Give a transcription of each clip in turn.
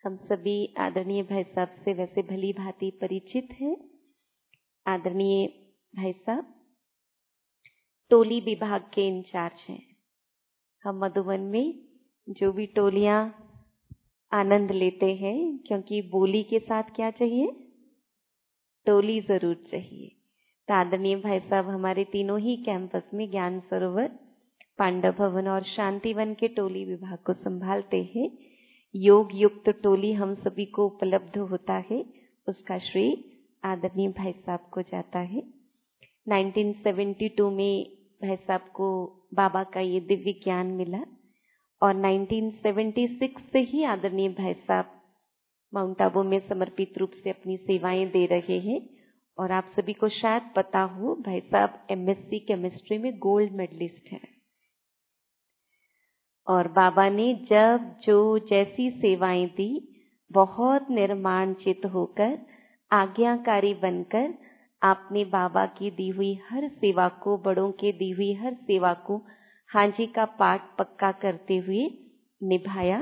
हम सभी आदरणीय भाई साहब से वैसे भली भांति परिचित हैं। आदरणीय भाई साहब टोली विभाग के इंचार्ज हैं। हम मधुबन में जो भी टोलियां आनंद लेते हैं, क्योंकि बोली के साथ क्या चाहिए, टोली जरूर चाहिए। तो आदरणीय भाई साहब हमारे तीनों ही कैंपस में ज्ञान सरोवर, पांडव भवन और शांतिवन के टोली विभाग को संभालते हैं। योग युक्त टोली हम सभी को उपलब्ध होता है, उसका श्रेय आदरणीय भाई साहब को जाता है। 1972 में भाई साहब को बाबा का ये दिव्य ज्ञान मिला और 1976 से ही आदरणीय भाई साहब माउंट आबू में समर्पित रूप से अपनी सेवाएं दे रहे हैं। और आप सभी को शायद पता हो, भाई साहब एमएससी केमिस्ट्री में गोल्ड मेडलिस्ट हैं। और बाबा ने जब जो जैसी सेवाएं दी, बहुत निर्माण चित्त होकर, आज्ञाकारी बनकर आपने बाबा की दी हुई हर सेवा को, बड़ों के दी हुई हर सेवा को हाजी का पाठ पक्का करते हुए निभाया।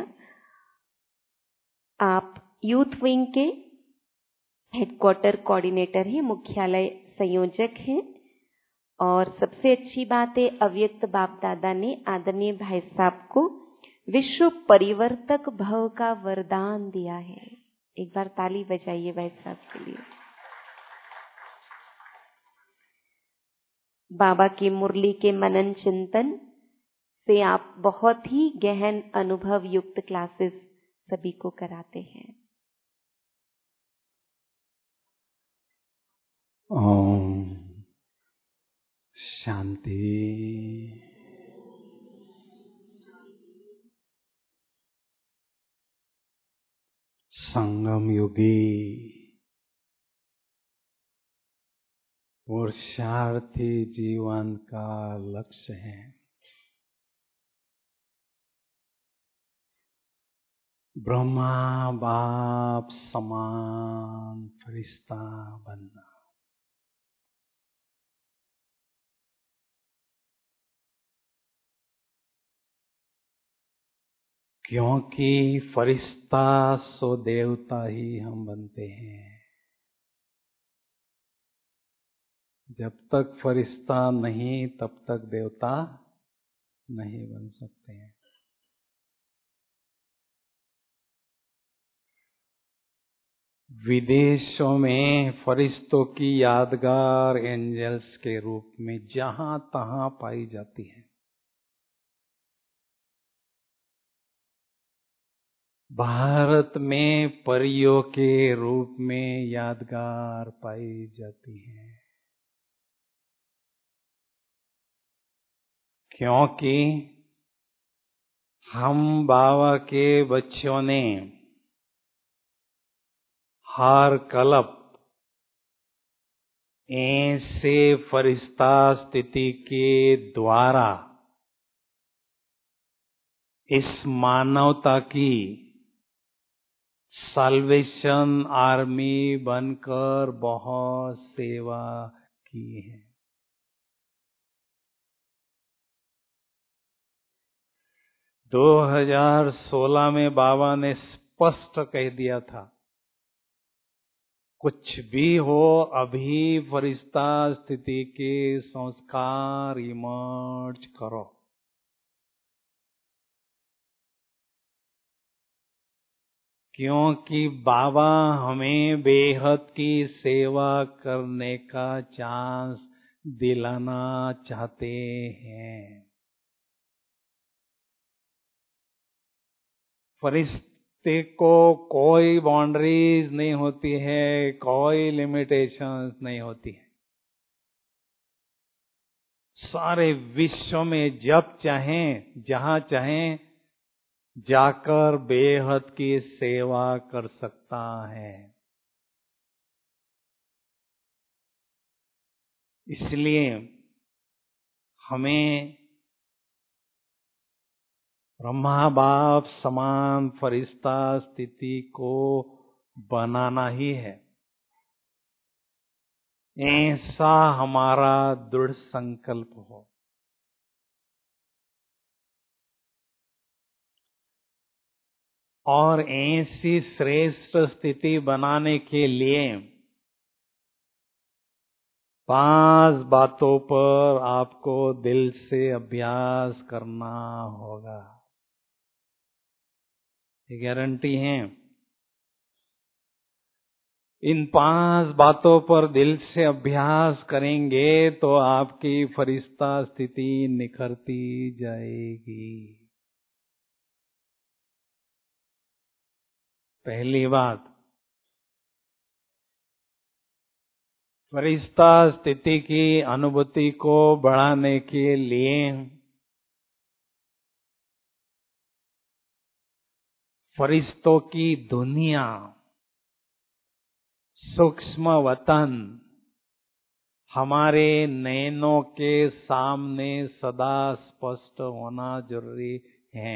आप यूथ विंग के हेडक्वार्टर कोऑर्डिनेटर हैं, मुख्यालय संयोजक हैं। और सबसे अच्छी बात है, अव्यक्त बाप दादा ने आदरणीय भाई साहब को विश्व परिवर्तक भव का वरदान दिया है। एक बार ताली बजाइए भाई साहब के लिए। बाबा की मुरली के मनन चिंतन से आप बहुत ही गहन अनुभव युक्त क्लासेस सभी को कराते हैं। ओम शांति। संगम युगी पुरुषार्थी जीवन का लक्ष्य है ब्रह्मा बाप समान फरिश्ता बनना। क्योंकि फरिश्ता सो देवता ही हम बनते हैं। जब तक फरिश्ता नहीं तब तक देवता नहीं बन सकते हैं। विदेशों में फरिश्तों की यादगार एंजल्स के रूप में जहां तहां पाई जाती है। भारत में परियों के रूप में यादगार पाई जाती है। क्योंकि हम बाबा के बच्चों ने हर कल्प ऐसे फरिश्ता स्थिति के द्वारा इस मानवता की साल्वेशन आर्मी बनकर बहुत सेवा की है। 2016 में बाबा ने स्पष्ट कह दिया था, कुछ भी हो अभी फरिश्ता स्थिति के संस्कार इमर्ज करो। क्योंकि बाबा हमें बेहद की सेवा करने का चांस दिलाना चाहते हैं। फरिश्ते को कोई बाउंड्रीज नहीं होती है, कोई लिमिटेशंस नहीं होती है। सारे विश्व में जब चाहें जहां चाहें जाकर बेहद की सेवा कर सकता है। इसलिए हमें ब्रह्मा बाप समान फरिश्ता स्थिति को बनाना ही है। ऐसा हमारा दृढ़ संकल्प हो। और ऐसी श्रेष्ठ स्थिति बनाने के लिए 5 बातों पर आपको दिल से अभ्यास करना होगा। ये गारंटी है। इन 5 बातों पर दिल से अभ्यास करेंगे तो आपकी फरिश्ता स्थिति निखरती जाएगी। पहली बात, फरिश्ता स्थिति की अनुभूति को बढ़ाने के लिए फरिश्तों की दुनिया, सूक्ष्म वतन हमारे नैनों के सामने सदा स्पष्ट होना जरूरी है।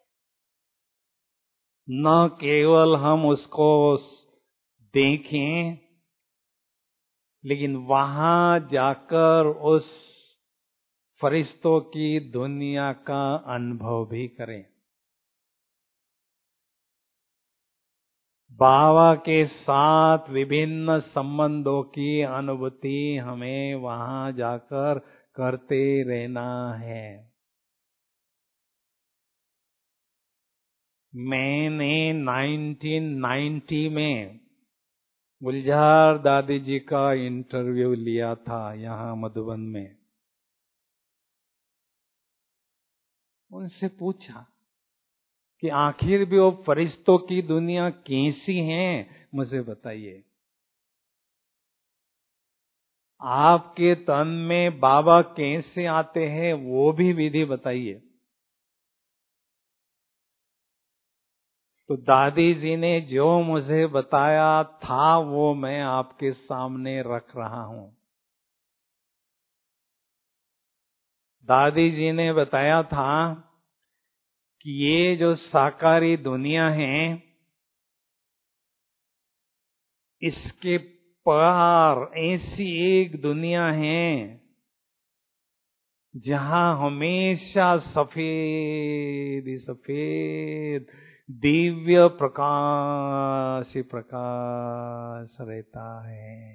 न केवल हम उसको देखें, लेकिन वहां जाकर उस फरिश्तों की दुनिया का अनुभव भी करें। बाबा के साथ विभिन्न संबंधों की अनुभूति हमें वहां जाकर करते रहना है। मैंने 1990 में गुलजार दादी जी का इंटरव्यू लिया था यहाँ मधुबन में। उनसे पूछा कि आखिर भी वो फरिश्तों की दुनिया कैसी है, मुझे बताइए। आपके तन में बाबा कैसे आते हैं वो भी विधि बताइए। तो दादी जी ने जो मुझे बताया था वो मैं आपके सामने रख रहा हूं। दादी जी ने बताया था कि ये जो साकारी दुनिया है, इसके पार ऐसी एक दुनिया है जहां हमेशा सफेद ही सफेद दिव्य प्रकाश ही प्रकाश रहता है।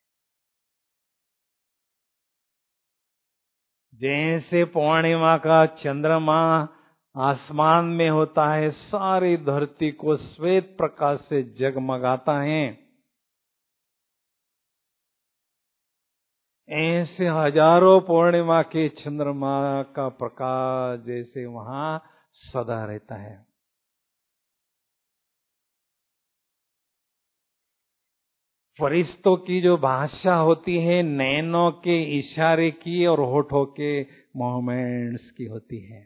जैसे पूर्णिमा का चंद्रमा आसमान में होता है, सारी धरती को श्वेत प्रकाश से जगमगाता है, ऐसे हजारों पूर्णिमा के चंद्रमा का प्रकाश जैसे वहां सदा रहता है। फरिश्तों की जो भाषा होती है नैनों के इशारे की और होठों के मूवमेंट्स की होती है।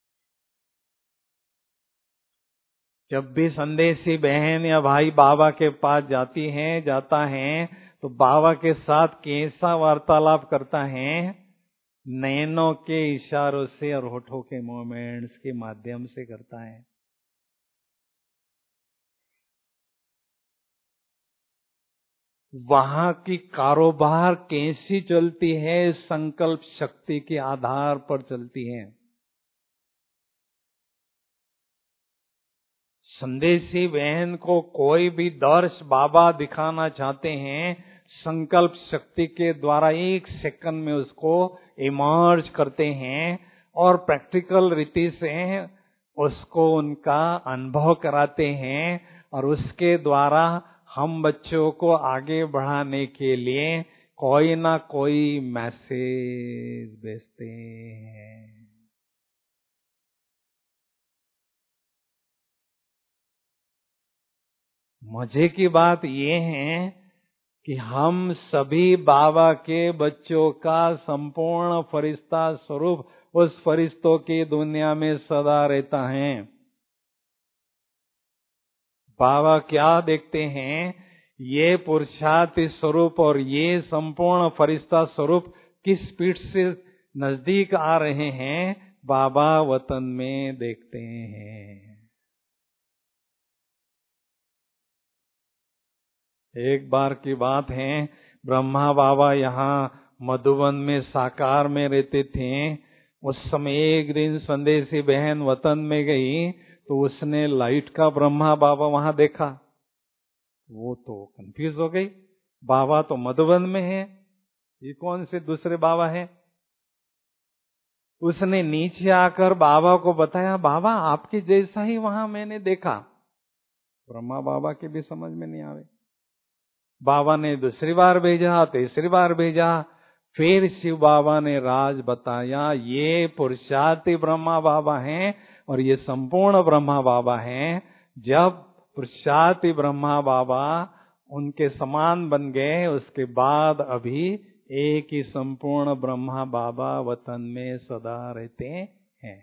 जब भी संदेशी बहन या भाई बाबा के पास जाता है तो बाबा के साथ कैसा वार्तालाप करता है? नैनों के इशारों से और होठों के मूवमेंट्स के माध्यम से करता है। वहां की कारोबार कैसी चलती है? संकल्प शक्ति के आधार पर चलती है। संदेशी बहन को कोई भी दर्श बाबा दिखाना चाहते हैं, संकल्प शक्ति के द्वारा 1 सेकंड में उसको इमर्ज करते हैं और प्रैक्टिकल रीति से उसको उनका अनुभव कराते हैं और उसके द्वारा हम बच्चों को आगे बढ़ाने के लिए कोई ना कोई मैसेज भेजते हैं। मजे की बात ये है कि हम सभी बाबा के बच्चों का संपूर्ण फरिश्ता स्वरूप उस फरिश्तों की दुनिया में सदा रहता है। बाबा क्या देखते हैं? ये पुरुषार्थ स्वरूप और ये संपूर्ण फरिश्ता स्वरूप किस स्पीड से नजदीक आ रहे हैं, बाबा वतन में देखते हैं। एक बार की बात है, ब्रह्मा बाबा यहाँ मधुबन में साकार में रहते थे। उस समय एक दिन संदेशी बहन वतन में गई तो उसने लाइट का ब्रह्मा बाबा वहां देखा। वो तो कंफ्यूज हो गई, बाबा तो मधुबन में है, ये कौन से दूसरे बाबा हैं। उसने नीचे आकर बाबा को बताया, बाबा आपके जैसा ही वहां मैंने देखा। ब्रह्मा बाबा के भी समझ में नहीं आवे। बाबा ने दूसरी बार भेजा, तीसरी बार भेजा, फिर शिव बाबा ने राज बताया, ये पुरुषार्थी ब्रह्मा बाबा हैं और ये संपूर्ण ब्रह्मा बाबा हैं। जब पुरुषार्थी ब्रह्मा बाबा उनके समान बन गए, उसके बाद अभी एक ही संपूर्ण ब्रह्मा बाबा वतन में सदा रहते हैं।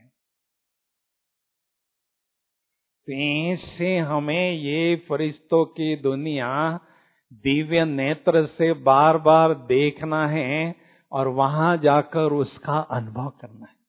तो ऐसे हमें ये फरिश्तों की दुनिया दिव्य नेत्र से बार बार देखना है और वहां जाकर उसका अनुभव करना है।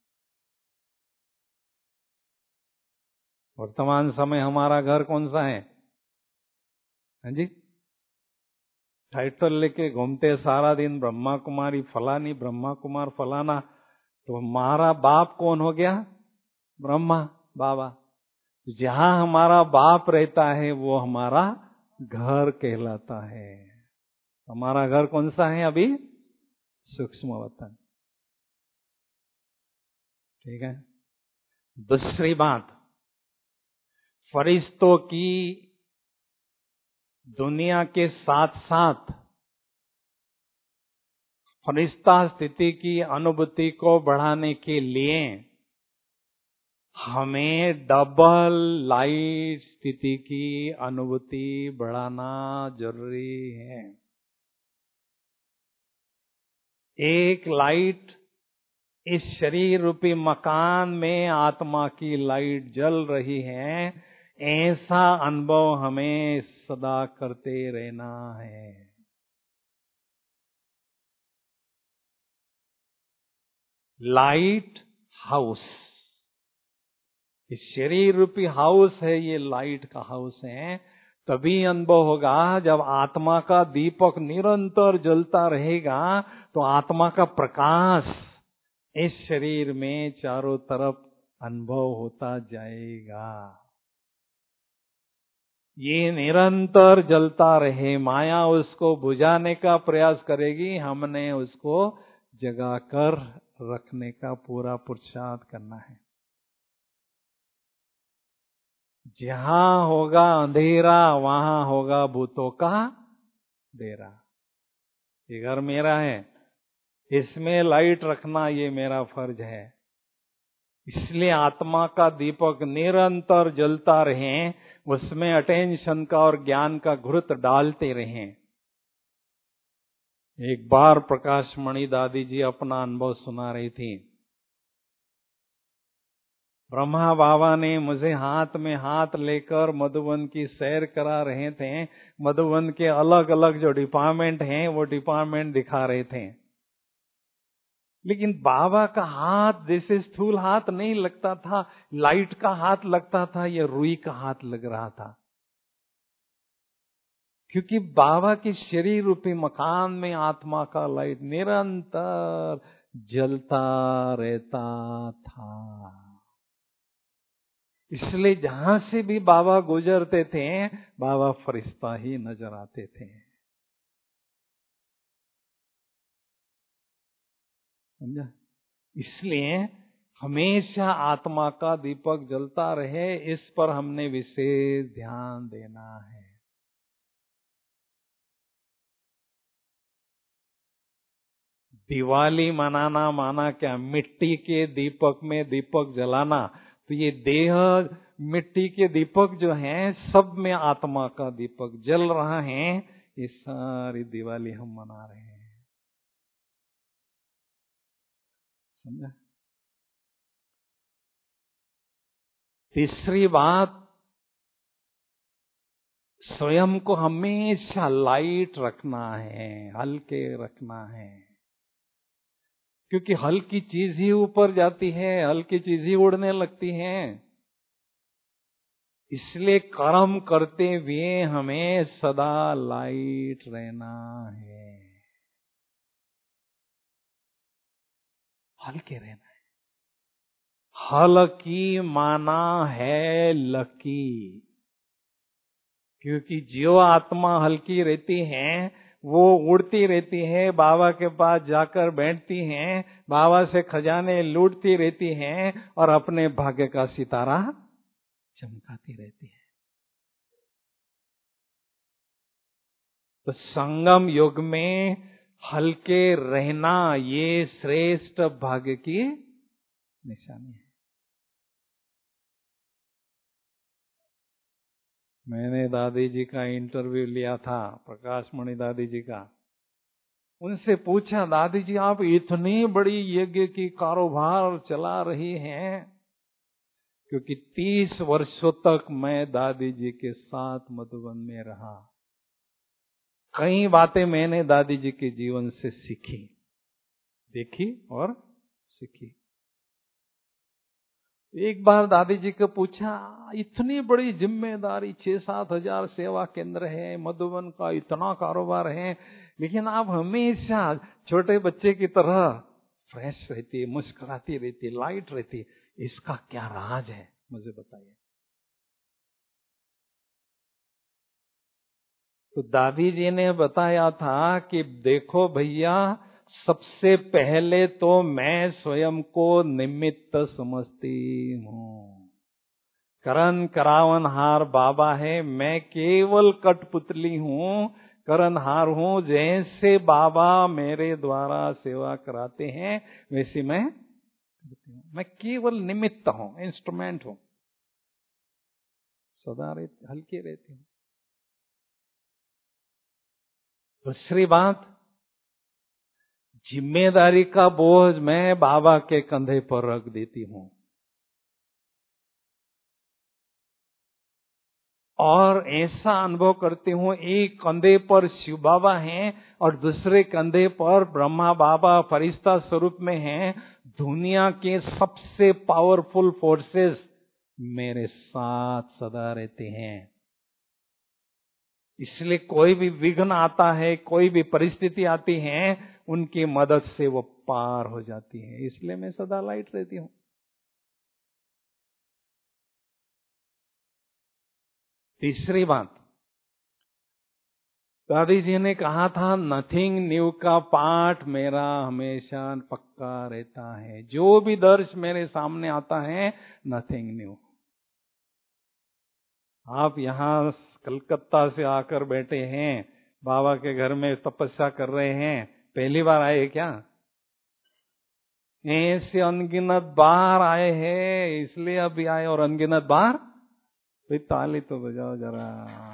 वर्तमान समय हमारा घर कौन सा है? हाँ जी, टाइटल लेके घूमते सारा दिन, ब्रह्मा कुमारी फलानी, ब्रह्मा कुमार फलाना। तो हमारा बाप कौन हो गया? ब्रह्मा बाबा। जहां हमारा बाप रहता है वो हमारा घर कहलाता है। हमारा घर कौन सा है अभी? सूक्ष्म वतन। ठीक है। दूसरी बात, फरिश्तों की दुनिया के साथ साथ फरिश्ता स्थिति की अनुभूति को बढ़ाने के लिए हमें डबल लाइट स्थिति की अनुभूति बढ़ाना जरूरी है। एक लाइट इस शरीर रूपी मकान में आत्मा की लाइट जल रही है, ऐसा अनुभव हमें सदा करते रहना है। लाइट हाउस, इस शरीर रूपी हाउस है, ये लाइट का हाउस है। तभी अनुभव होगा जब आत्मा का दीपक निरंतर जलता रहेगा, तो आत्मा का प्रकाश इस शरीर में चारों तरफ अनुभव होता जाएगा। ये निरंतर जलता रहे, माया उसको बुझाने का प्रयास करेगी, हमने उसको जगाकर रखने का पूरा पुरुषार्थ करना है। जहां होगा अंधेरा वहां होगा भूतों का डेरा। ये घर मेरा है, इसमें लाइट रखना ये मेरा फर्ज है। इसलिए आत्मा का दीपक निरंतर जलता रहे, उसमें अटेंशन का और ज्ञान का घुरत डालते रहें। एक बार प्रकाश मणि दादी जी अपना अनुभव सुना रही थी। ब्रह्मा बाबा ने मुझे हाथ में हाथ लेकर मधुबन की सैर करा रहे थे। मधुबन के अलग अलग जो डिपार्टमेंट हैं वो डिपार्टमेंट दिखा रहे थे। लेकिन बाबा का हाथ जैसे स्थूल हाथ नहीं लगता था, लाइट का हाथ लगता था या रुई का हाथ लग रहा था। क्योंकि बाबा के शरीर रूपी मकान में आत्मा का लाइट निरंतर जलता रहता था। इसलिए जहां से भी बाबा गुजरते थे, बाबा फरिश्ता ही नजर आते थे। समझा? इसलिए हमेशा आत्मा का दीपक जलता रहे, इस पर हमने विशेष ध्यान देना है। दिवाली मनाना माना क्या? मिट्टी के दीपक में दीपक जलाना। तो ये देह मिट्टी के दीपक जो हैं, सब में आत्मा का दीपक जल रहा है। ये सारी दिवाली हम मना रहे हैं। समझा? तीसरी बात, स्वयं को हमेशा लाइट रखना है, हल्के रखना है। क्योंकि हल्की चीज ही ऊपर जाती है, हल्की चीज ही उड़ने लगती है। इसलिए कर्म करते हुए हमें सदा लाइट रहना है, हल्के रहना है। हल्की माना है लकी, क्योंकि जो आत्मा हल्की रहती है वो उड़ती रहती है, बाबा के पास जाकर बैठती हैं, बाबा से खजाने लूटती रहती हैं और अपने भाग्य का सितारा चमकाती रहती है। तो संगम युग में हल्के रहना ये श्रेष्ठ भाग्य की निशानी है। मैंने दादी जी का इंटरव्यू लिया था, प्रकाश मणि दादी जी का। उनसे पूछा, दादी जी आप इतनी बड़ी यज्ञ की कारोबार चला रही हैं, क्योंकि 30 वर्षों तक मैं दादी जी के साथ मधुबन में रहा। कई बातें मैंने दादी जी के जीवन से सीखी, देखी और सीखी। एक बार दादी जी को पूछा, इतनी बड़ी जिम्मेदारी, 6-7 हजार सेवा केंद्र है, मधुबन का इतना कारोबार है, लेकिन आप हमेशा छोटे बच्चे की तरह फ्रेश रहती, मुस्कुराती रहती, लाइट रहती, इसका क्या राज है, मुझे बताइए। तो दादी जी ने बताया था कि देखो भैया, सबसे पहले तो मैं स्वयं को निमित्त समझती हूँ। करण करावनहार बाबा है, मैं केवल कठपुतली हूँ, करणहार हूँ। जैसे बाबा मेरे द्वारा सेवा कराते हैं वैसे मैं करती हूँ। मैं केवल निमित्त हूँ, इंस्ट्रूमेंट हूँ, सदा हल्की रहती हूँ। दूसरी बात, जिम्मेदारी का बोझ मैं बाबा के कंधे पर रख देती हूँ, और ऐसा अनुभव करती हूँ, एक कंधे पर शिव बाबा हैं और दूसरे कंधे पर ब्रह्मा बाबा फरिश्ता स्वरूप में हैं। दुनिया के सबसे पावरफुल फोर्सेस मेरे साथ सदा रहते हैं। इसलिए कोई भी विघ्न आता है, कोई भी परिस्थिति आती है, उनकी मदद से वो पार हो जाती है। इसलिए मैं सदा लाइट रहती हूँ। तीसरी बात, दादी जी ने कहा था, नथिंग न्यू का पाठ मेरा हमेशा पक्का रहता है। जो भी दर्श मेरे सामने आता है, नथिंग न्यू। आप यहाँ कलकत्ता से आकर बैठे हैं, बाबा के घर में तपस्या कर रहे हैं, पहली बार आए क्या? ऐसे अनगिनत बार आए हैं, इसलिए अभी आए, और अनगिनत बार। तो ताली तो बजाओ जरा।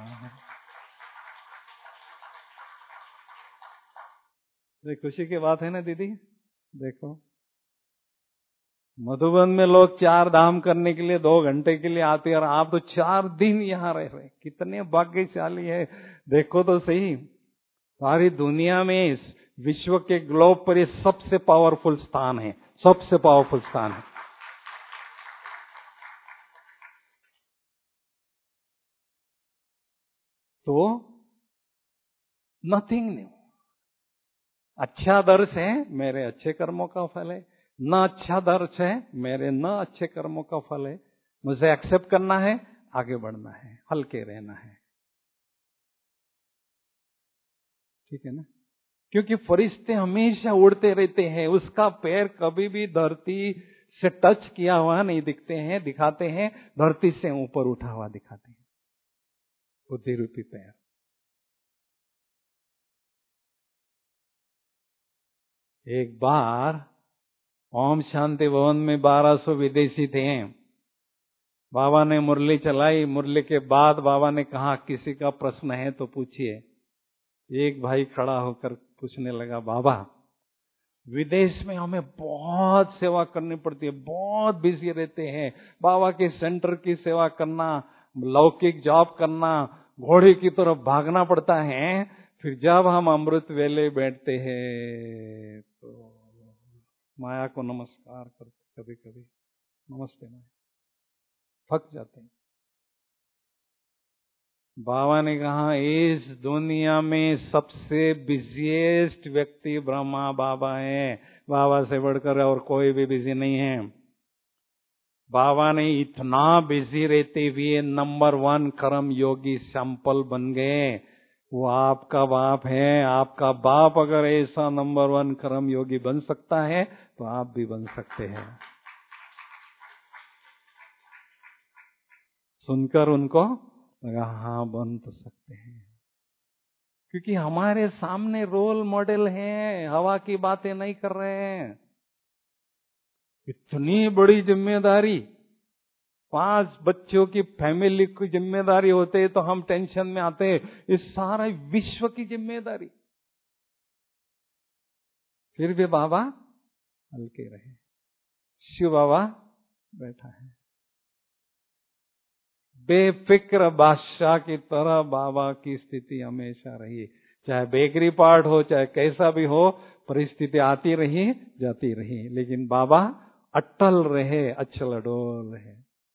खुशी की बात है ना दीदी। देखो, मधुबन में लोग 4 धाम करने के लिए 2 घंटे के लिए आते हैं, और आप तो 4 दिन यहाँ रह रहे, कितने भाग्यशाली है। देखो तो सही, सारी दुनिया में, इस विश्व के ग्लोब पर ये सबसे पावरफुल स्थान है, सबसे पावरफुल स्थान है। तो नथिंग न्यू। अच्छा दर्श है, मेरे अच्छे कर्मों का फल है। न अच्छा दर्श है, मेरे न अच्छे कर्मों का फल है। मुझे एक्सेप्ट करना है, आगे बढ़ना है, हल्के रहना है। ठीक है ना? क्योंकि फरिश्ते हमेशा उड़ते रहते हैं, उसका पैर कभी भी धरती से टच किया हुआ नहीं दिखाते हैं, धरती से ऊपर उठा हुआ दिखाते हैं, बुद्धि रूपी पैर। एक बार ओम शांति भवन में 1200 विदेशी थे। बाबा ने मुरली चलाई, मुरली के बाद बाबा ने कहा, किसी का प्रश्न है तो पूछिए। एक भाई खड़ा होकर पूछने लगा, बाबा विदेश में हमें बहुत सेवा करनी पड़ती है, बहुत बिजी रहते हैं, बाबा के सेंटर की सेवा करना, लौकिक जॉब करना, घोड़े की तरफ भागना पड़ता है, फिर जब हम अमृत वेले बैठते हैं तो माया को नमस्कार करते, कभी कभी नमस्ते माया, थक जाते हैं। बाबा ने कहा, इस दुनिया में सबसे बिजिएस्ट व्यक्ति ब्रह्मा बाबा है, बाबा से बढ़कर और कोई भी बिजी नहीं है। बाबा ने इतना बिजी रहते हुए नंबर 1 कर्म योगी सैंपल बन गए। वो आपका बाप है। आपका बाप अगर ऐसा नंबर 1 कर्म योगी बन सकता है तो आप भी बन सकते हैं। सुनकर उनको लगा हाँ बन तो सकते हैं, क्योंकि हमारे सामने रोल मॉडल हैं, हवा की बातें नहीं कर रहे हैं। इतनी बड़ी जिम्मेदारी, 5 बच्चों की फैमिली की जिम्मेदारी होते तो हम टेंशन में आते। इस सारा विश्व की जिम्मेदारी, फिर भी बाबा हल्के रहे। शिव बाबा बैठा है बेफिक्र बादशाह की तरह। बाबा की स्थिति हमेशा रही, चाहे बेकरी पार्ट हो, चाहे कैसा भी हो, परिस्थिति आती रही जाती रही, लेकिन बाबा अटल रहे, अचल अडोल रहे।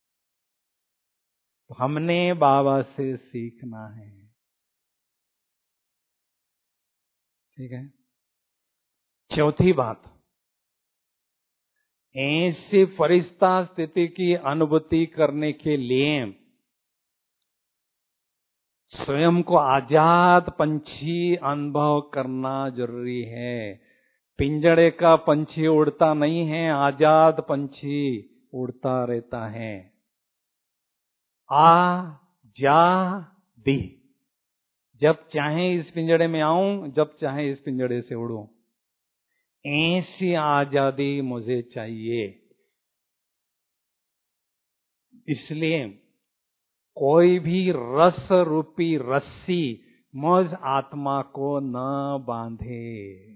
तो हमने बाबा से सीखना है। ठीक है। चौथी बात, ऐसी फरिश्ता स्थिति की अनुभूति करने के लिए स्वयं को आजाद पंछी अनुभव करना जरूरी है। पिंजड़े का पंछी उड़ता नहीं है, आजाद पंछी उड़ता रहता है। आ जा दी, जब चाहे इस पिंजड़े में आऊं, जब चाहे इस पिंजड़े से उड़ूं, ऐसी आजादी मुझे चाहिए। इसलिए कोई भी रस रूपी रस्सी मुझ आत्मा को न बांधे।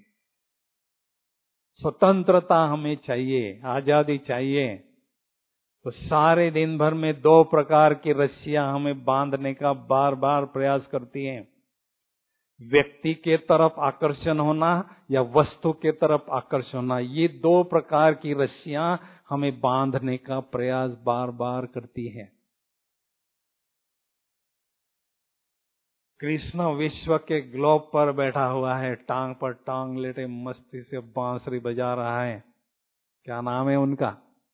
स्वतंत्रता हमें चाहिए, आजादी चाहिए। तो सारे दिन भर में 2 प्रकार की रस्सियां हमें बांधने का बार बार प्रयास करती हैं। व्यक्ति के तरफ आकर्षण होना या वस्तु के तरफ आकर्षण होना, ये 2 प्रकार की रस्सियां हमें बांधने का प्रयास बार बार करती है। कृष्ण विश्व के ग्लोब पर बैठा हुआ है, टांग पर टांग लेटे मस्ती से बांसुरी बजा रहा है। क्या नाम है उनका?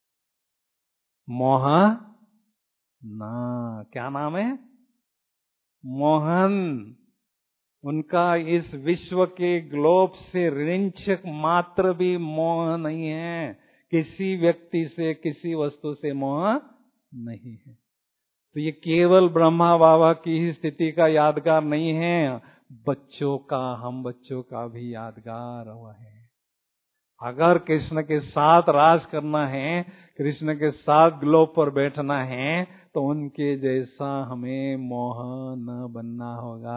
मोहन ना, क्या नाम है? मोहन। उनका इस विश्व के ग्लोब से रिंचक मात्र भी मोह नहीं है। किसी व्यक्ति से, किसी वस्तु से मोह नहीं है। तो ये केवल ब्रह्मा बाबा की ही स्थिति का यादगार नहीं है, बच्चों का, हम बच्चों का भी यादगार हुआ है। अगर कृष्ण के साथ राज करना है, कृष्ण के साथ ग्लोब पर बैठना है, तो उनके जैसा हमें मोह न बनना होगा।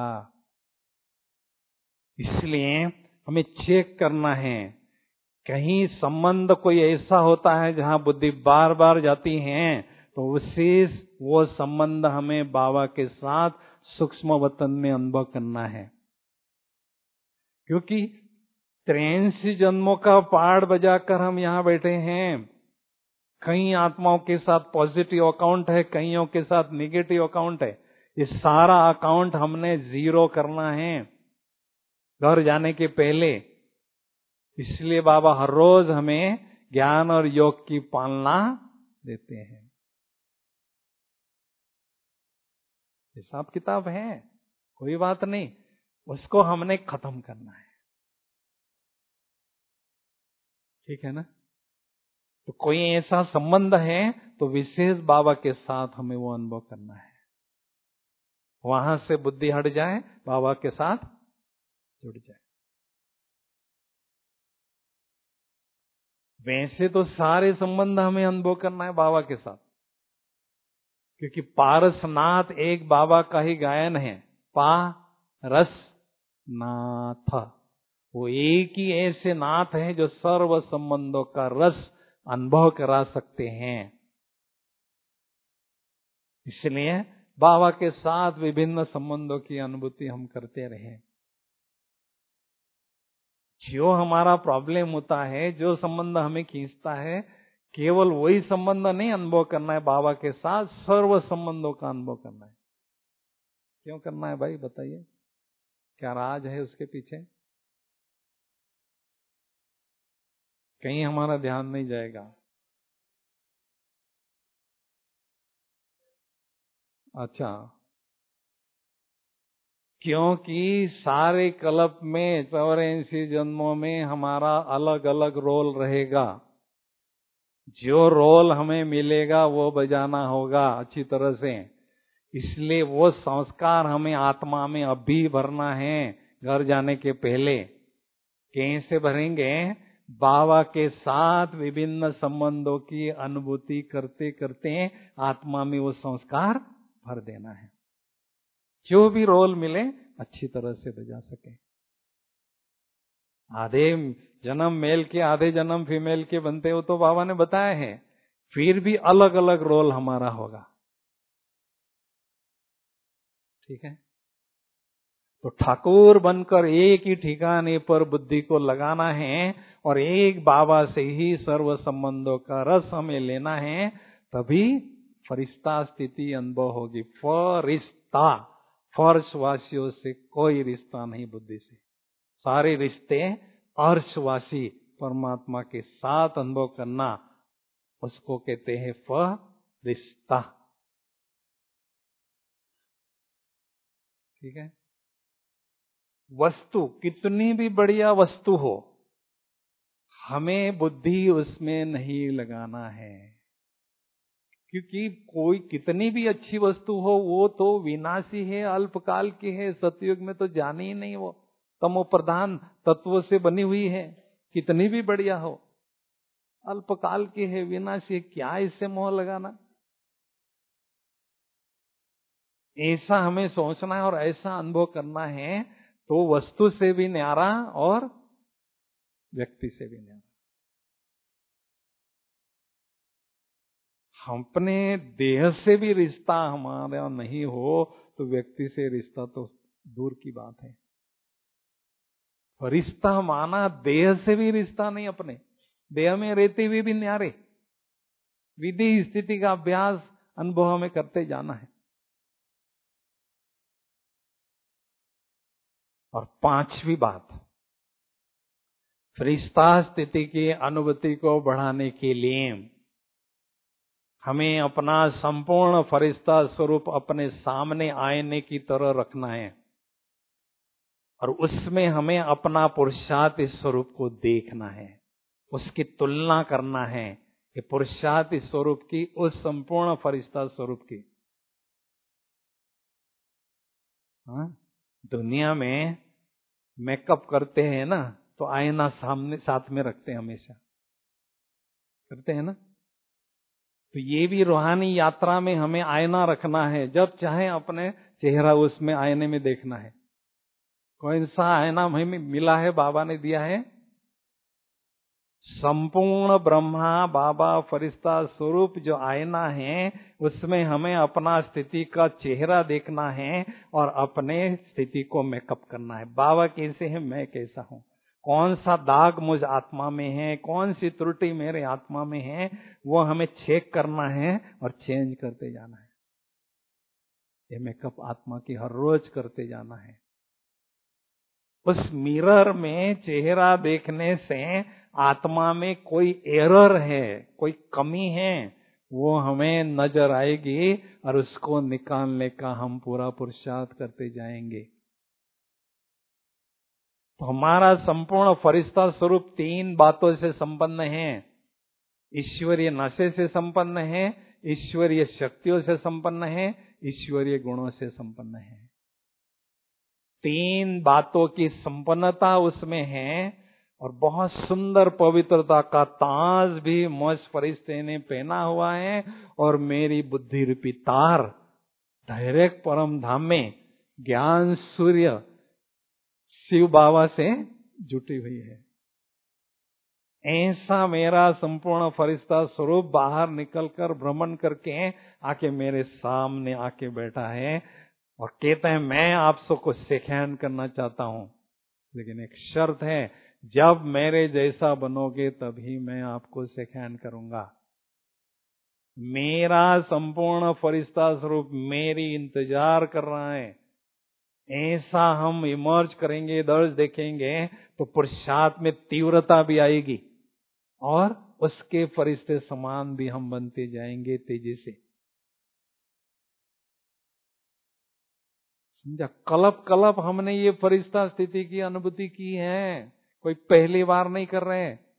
इसलिए हमें चेक करना है, कहीं संबंध कोई ऐसा होता है जहां बुद्धि बार बार जाती है, तो विशेष वो संबंध हमें बाबा के साथ सूक्ष्म वतन में अनुभव करना है। क्योंकि 83 जन्मों का पहाड़ बजाकर हम यहाँ बैठे हैं। कई आत्माओं के साथ पॉजिटिव अकाउंट है, कईयों के साथ नेगेटिव अकाउंट है। ये सारा अकाउंट हमने 0 करना है घर जाने के पहले। इसलिए बाबा हर रोज हमें ज्ञान और योग की पालना देते हैं। हिसाब किताब है, कोई बात नहीं, उसको हमने खत्म करना है। ठीक है ना? तो कोई ऐसा संबंध है तो विशेष बाबा के साथ हमें वो अनुभव करना है। वहां से बुद्धि हट जाए, बाबा के साथ जुड़ जाए। वैसे तो सारे संबंध हमें अनुभव करना है बाबा के साथ, क्योंकि पारसनाथ एक बाबा का ही गायन है। पारस नाथ, वो एक ही ऐसे नाथ हैं जो सर्व संबंधों का रस अनुभव करा सकते हैं। इसलिए बाबा के साथ विभिन्न संबंधों की अनुभूति हम करते रहें। जो हमारा प्रॉब्लम होता है, जो संबंध हमें खींचता है, केवल वही संबंध नहीं अनुभव करना है, बाबा के साथ सर्व संबंधों का अनुभव करना है। क्यों करना है भाई, बताइए, क्या राज है उसके पीछे? कहीं हमारा ध्यान नहीं जाएगा। अच्छा, क्योंकि सारे कल्प में 84 जन्मों में हमारा अलग अलग रोल रहेगा। जो रोल हमें मिलेगा वो बजाना होगा अच्छी तरह से। इसलिए वो संस्कार हमें आत्मा में अभी भरना है घर जाने के पहले। कैसे भरेंगे? बाबा के साथ विभिन्न संबंधों की अनुभूति करते करते आत्मा में वो संस्कार भर देना है। जो भी रोल मिले अच्छी तरह से बजा सके। आधे जन्म मेल के आधे जन्म फीमेल के बनते हो तो बाबा ने बताया है, फिर भी अलग अलग रोल हमारा होगा। ठीक है, तो ठाकुर बनकर एक ही ठिकाने पर बुद्धि को लगाना है और एक बाबा से ही सर्व संबंधों का रस हमें लेना है, तभी फरिश्ता स्थिति अनुभव होगी। फरिश्ता, फर्शवासियों से कोई रिश्ता नहीं बुद्धि से। सारे रिश्ते अर्शवासी परमात्मा के साथ अनुभव करना, उसको कहते हैं फरिश्ता। ठीक है, वस्तु कितनी भी बढ़िया वस्तु हो, हमें बुद्धि उसमें नहीं लगाना है। क्योंकि कोई कितनी भी अच्छी वस्तु हो, वो तो विनाशी है, अल्पकाल की है। सतयुग में तो जाने ही नहीं, वो तमो प्रधान तत्वों से बनी हुई है। कितनी भी बढ़िया हो, अल्पकाल की है, विनाशी है, क्या इससे मोह लगाना। ऐसा हमें सोचना है और ऐसा अनुभव करना है, तो वस्तु से भी न्यारा और व्यक्ति से भी न्यारा। हम अपने देह से भी रिश्ता हमारा नहीं हो तो व्यक्ति से रिश्ता तो दूर की बात है। रिश्ता माना देह से भी रिश्ता नहीं, अपने देह में रहते हुए भी न्यारे। विधि स्थिति का अभ्यास अनुभव हमें करते जाना है। और पांचवी बात, फरिश्ता स्थिति की अनुभूति को बढ़ाने के लिए हमें अपना संपूर्ण फरिश्ता स्वरूप अपने सामने आईने की तरह रखना है और उसमें हमें अपना पुरुषार्थ स्वरूप को देखना है, उसकी तुलना करना है कि पुरुषार्थ स्वरूप की उस संपूर्ण फरिश्ता स्वरूप की। हाँ? दुनिया में मेकअप करते हैं ना, तो आईना सामने साथ में रखते हैं, हमेशा करते हैं ना। तो ये भी रूहानी यात्रा में हमें आईना रखना है, जब चाहे अपने चेहरा उसमें आईने में देखना है। कौन सा आईना हमें मिला है, बाबा ने दिया है? संपूर्ण ब्रह्मा बाबा फरिश्ता स्वरूप जो आईना है, उसमें हमें अपना स्थिति का चेहरा देखना है और अपने स्थिति को मेकअप करना है। बाबा कैसे हैं, मैं कैसा हूं, कौन सा दाग मुझ आत्मा में है, कौन सी त्रुटि मेरे आत्मा में है, वो हमें चेक करना है और चेंज करते जाना है। ये मेकअप आत्मा की हर रोज करते जाना है। उस मिरर में चेहरा देखने से आत्मा में कोई एरर है, कोई कमी है, वो हमें नजर आएगी और उसको निकालने का हम पूरा पुरुषार्थ करते जाएंगे। तो हमारा संपूर्ण फरिश्ता स्वरूप तीन बातों से संपन्न है। ईश्वरीय नशे से संपन्न है, ईश्वरीय शक्तियों से संपन्न है, ईश्वरीय गुणों से संपन्न है। तीन बातों की संपन्नता उसमें है और बहुत सुंदर पवित्रता का ताज भी मुझ फरिश्ते ने पहना हुआ है और मेरी बुद्धि रूपी तार डायरेक्ट परम धाम में ज्ञान सूर्य शिव बाबा से जुटी हुई है। ऐसा मेरा संपूर्ण फरिश्ता स्वरूप बाहर निकलकर भ्रमण करके आके मेरे सामने आके बैठा है और कहते हैं मैं आप सबको सिखान करना चाहता हूं, लेकिन एक शर्त है, जब मेरे जैसा बनोगे तभी मैं आपको सिखान करूंगा। मेरा संपूर्ण फरिश्ता स्वरूप मेरी इंतजार कर रहा है। ऐसा हम इमर्ज करेंगे, दर्ज देखेंगे तो पुरुषार्थ में तीव्रता भी आएगी और उसके फरिश्ते समान भी हम बनते जाएंगे तेजी से। समझा? कलप कलप हमने ये फरिश्ता स्थिति की अनुभूति की है, कोई पहली बार नहीं कर रहे हैं।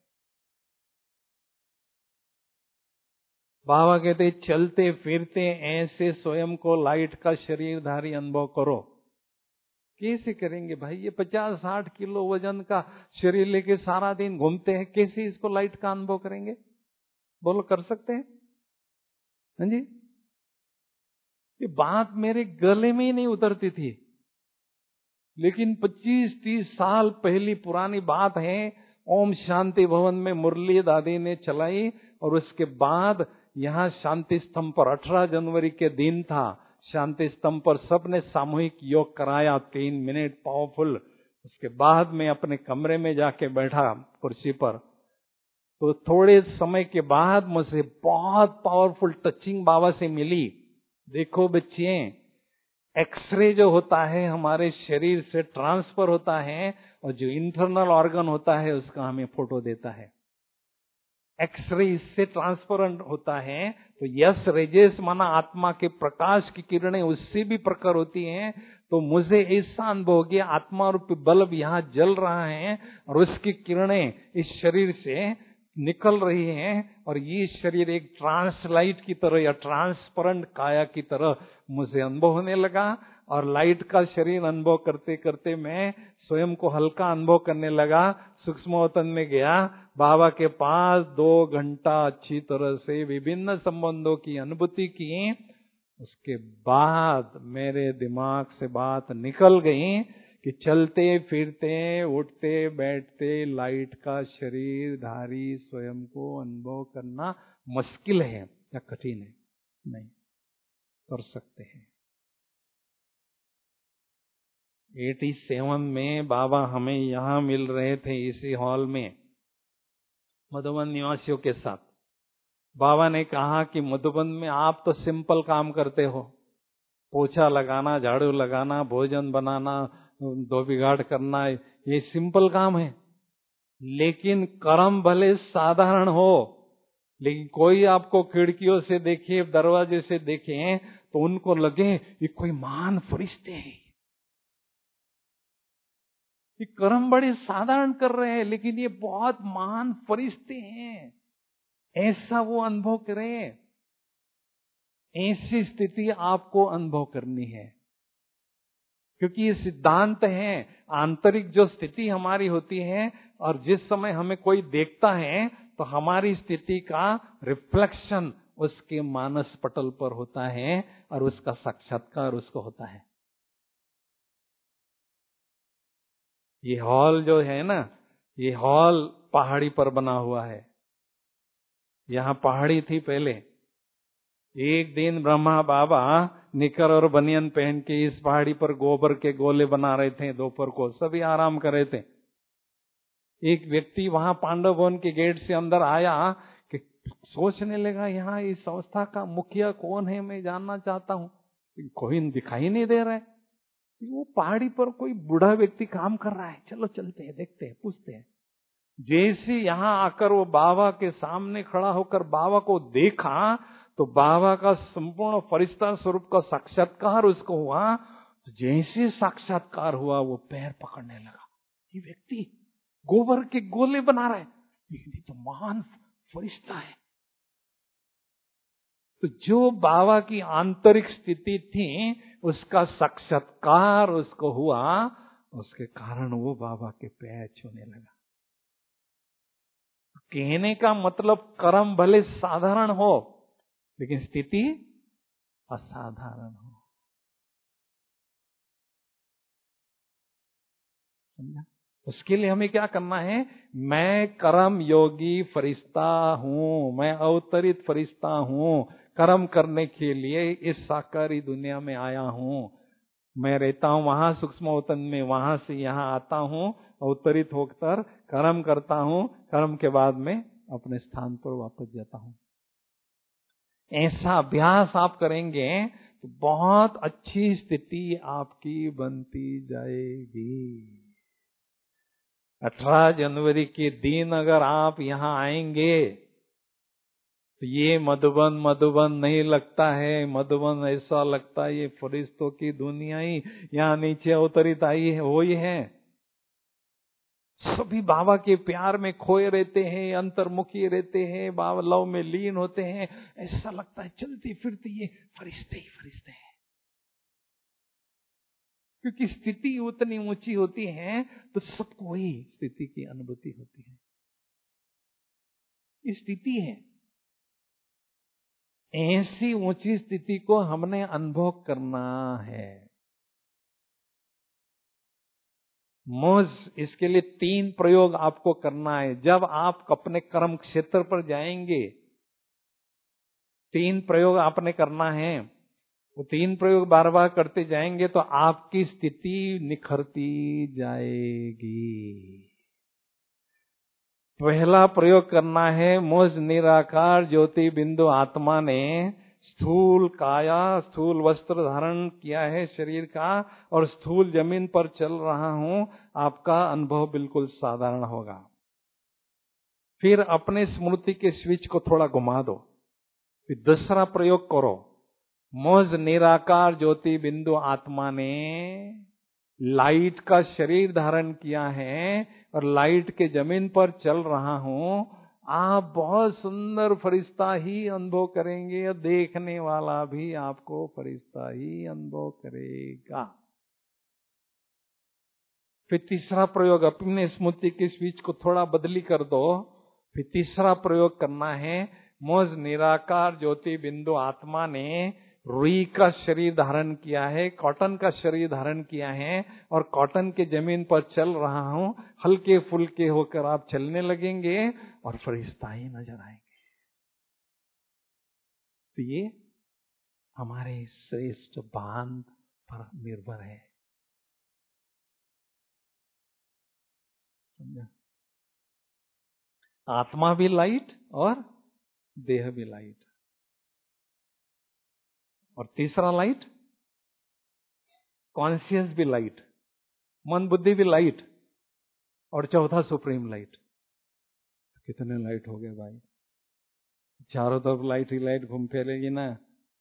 बाबा कहते चलते फिरते ऐसे स्वयं को लाइट का शरीरधारी अनुभव करो। कैसे करेंगे भाई? ये 50-60 किलो वजन का शरीर लेके सारा दिन घूमते हैं, कैसे इसको लाइट का अनुभव करेंगे? बोलो, कर सकते हैं? हाँ जी। ये बात मेरे गले में ही नहीं उतरती थी, लेकिन 25-30 साल पहली पुरानी बात है। ओम शांति भवन में मुरली दादी ने चलाई और उसके बाद यहाँ शांति स्तंभ पर 18 जनवरी के दिन था। शांति स्तंभ पर सबने सामूहिक योग कराया, 3 मिनट पावरफुल। उसके बाद मैं अपने कमरे में जाके बैठा कुर्सी पर, तो थोड़े समय के बाद मुझे बहुत पावरफुल टचिंग बाबा से मिली। देखो बच्चे, एक्सरे जो होता है हमारे शरीर से ट्रांसफर होता है, और जो इंटरनल ऑर्गन होता है उसका हमें फोटो देता है। एक्सरे इससे ट्रांसपेरेंट होता है, तो यस रेजेस माना आत्मा के प्रकाश की किरणें उससे भी प्रखर होती हैं। तो मुझे ऐसा अनुभव हो गया, आत्मा रूपी बल्ब यहाँ जल रहा है और उसकी किरणें इस शरीर से निकल रही हैं, और ये शरीर एक ट्रांसलाइट की तरह या ट्रांसपेरेंट काया की तरह मुझे अनुभव होने लगा। और लाइट का शरीर अनुभव करते करते मैं स्वयं को हल्का अनुभव करने लगा। सूक्ष्मवतन में गया, बाबा के पास 2 घंटा अच्छी तरह से विभिन्न संबंधों की अनुभूति की। उसके बाद मेरे दिमाग से बात निकल गई कि चलते फिरते उठते बैठते लाइट का शरीर धारी स्वयं को अनुभव करना मुश्किल है या कठिन है? नहीं, कर सकते हैं। 87 में बाबा हमें यहाँ मिल रहे थे इसी हॉल में मधुबन निवासियों के साथ। बाबा ने कहा कि मधुबन में आप तो सिंपल काम करते हो, पोछा लगाना, झाड़ू लगाना, भोजन बनाना, धोबी घाट करना, ये सिंपल काम है। लेकिन कर्म भले साधारण हो, लेकिन कोई आपको खिड़कियों से देखे, दरवाजे से देखे, तो उनको लगे ये कोई महान फरिश्ते हैं। ये कर्म बड़े साधारण कर रहे हैं, लेकिन ये बहुत महान फरिश्ते हैं, ऐसा वो अनुभव करें। ऐसी स्थिति आपको अनुभव करनी है, क्योंकि ये सिद्धांत है। आंतरिक जो स्थिति हमारी होती है, और जिस समय हमें कोई देखता है तो हमारी स्थिति का रिफ्लेक्शन उसके मानस पटल पर होता है और उसका साक्षात्कार उसको होता है। ये हॉल जो है ना, ये हॉल पहाड़ी पर बना हुआ है। यहाँ पहाड़ी थी पहले। एक दिन ब्रह्मा बाबा निकर और बनियन पहन के इस पहाड़ी पर गोबर के गोले बना रहे थे। दोपहर को सभी आराम कर रहे थे। एक व्यक्ति वहां पांडव भवन के गेट से अंदर आया कि सोचने लगा, यहाँ इस संस्था का मुखिया कौन है, मैं जानना चाहता हूँ। कोई दिखाई नहीं दे रहा है। वो पहाड़ी पर कोई बूढ़ा व्यक्ति काम कर रहा है, चलो चलते हैं, देखते हैं, पूछते हैं। जैसे यहाँ आकर वो बाबा के सामने खड़ा होकर बाबा को देखा, तो बाबा का संपूर्ण फरिश्ता स्वरूप का साक्षात्कार उसको हुआ। तो जैसे साक्षात्कार हुआ, वो पैर पकड़ने लगा। ये व्यक्ति गोबर के गोले बना रहा है, ये तो महान फरिश्ता है। तो जो बाबा की आंतरिक स्थिति थी, उसका साक्षात्कार उसको हुआ, उसके कारण वो बाबा के पैर छूने लगा। कहने का मतलब, कर्म भले साधारण हो, लेकिन स्थिति असाधारण हो। समझा? उसके लिए हमें क्या करना है? मैं कर्म योगी फरिश्ता हूं, मैं अवतरित फरिश्ता हूं, कर्म करने के लिए इस साकारी दुनिया में आया हूं। मैं रहता हूं वहां सूक्ष्मवतन में, वहां से यहाँ आता हूं, अवतरित होकर कर्म करता हूं, कर्म के बाद में अपने स्थान पर वापस जाता हूं। ऐसा अभ्यास आप करेंगे तो बहुत अच्छी स्थिति आपकी बनती जाएगी। 18 जनवरी के दिन अगर आप यहाँ आएंगे तो ये मधुबन मधुबन नहीं लगता है, मधुबन ऐसा लगता है ये फरिश्तों की दुनिया ही यहाँ नीचे अवतरित आई है, वही है। सभी बाबा के प्यार में खोए रहते हैं, अंतर्मुखी रहते हैं, बाबा लव में लीन होते हैं। ऐसा लगता है चलती फिरती ये फरिश्ते ही फरिश्ते हैं, क्योंकि स्थिति उतनी ऊंची होती है तो सबको वही स्थिति की अनुभूति होती है। ये स्थिति है, ऐसी ऊंची स्थिति को हमने अनुभव करना है। मौज, इसके लिए 3 प्रयोग आपको करना है। जब आप अपने कर्म क्षेत्र पर जाएंगे, 3 प्रयोग आपने करना है। वो 3 प्रयोग बार बार करते जाएंगे तो आपकी स्थिति निखरती जाएगी। पहला प्रयोग करना है, मुझ निराकार ज्योति बिंदु आत्मा ने स्थूल काया, स्थूल वस्त्र धारण किया है शरीर का, और स्थूल जमीन पर चल रहा हूं। आपका अनुभव बिल्कुल साधारण होगा। फिर अपने स्मृति के स्विच को थोड़ा घुमा दो। फिर दूसरा प्रयोग करो, मुझ निराकार ज्योति बिंदु आत्मा ने लाइट का शरीर धारण किया है और लाइट के जमीन पर चल रहा हूं। आप बहुत सुंदर फरिश्ता ही अनुभव करेंगे और देखने वाला भी आपको फरिश्ता ही अनुभव करेगा। फिर तीसरा प्रयोग, अपने स्मृति की स्विच को थोड़ा बदली कर दो। फिर तीसरा प्रयोग करना है, मुझ निराकार ज्योति बिंदु आत्मा ने रुई का शरीर धारण किया है, कॉटन का शरीर धारण किया है और कॉटन के जमीन पर चल रहा हूं। हल्के फुल्के होकर आप चलने लगेंगे और फरिश्ता ही नजर आएंगे। तो ये हमारे श्रेष्ठ बांध पर निर्भर है। समझा? आत्मा भी लाइट और देह भी लाइट, और तीसरा लाइट कॉन्शियस भी लाइट, मन बुद्धि भी लाइट, और चौथा सुप्रीम लाइट। कितने लाइट हो गए भाई? चारों तरफ लाइट ही लाइट घूम फैलेगी ना।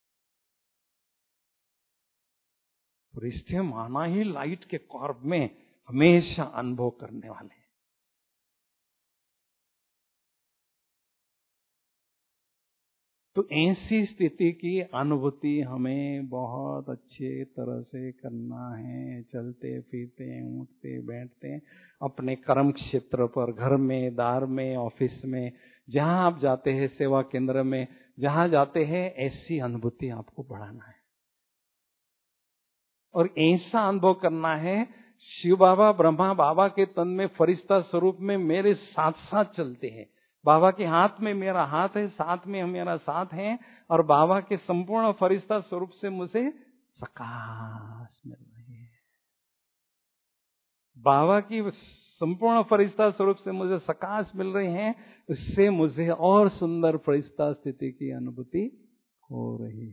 रिश्ते माना ही लाइट के कर्व में हमेशा अनुभव करने वाले हैं। तो ऐसी स्थिति की अनुभूति हमें बहुत अच्छे तरह से करना है। चलते फिरते, उठते बैठते, अपने कर्म क्षेत्र पर, घर में, दार में, ऑफिस में, जहां आप जाते हैं, सेवा केंद्र में जहां जाते हैं, ऐसी अनुभूति आपको बढ़ाना है और ऐसा अनुभव करना है, शिव बाबा, ब्रह्मा बाबा के तन में फरिश्ता स्वरूप में मेरे साथ साथ चलते हैं। बाबा के हाथ में मेरा हाथ है, साथ में मेरा साथ है, और बाबा के संपूर्ण फरिश्ता स्वरूप से मुझे सकाश मिल रही है। बाबा की संपूर्ण फरिश्ता स्वरूप से मुझे सकाश मिल रही है, उससे मुझे और सुंदर फरिश्ता स्थिति की अनुभूति हो रही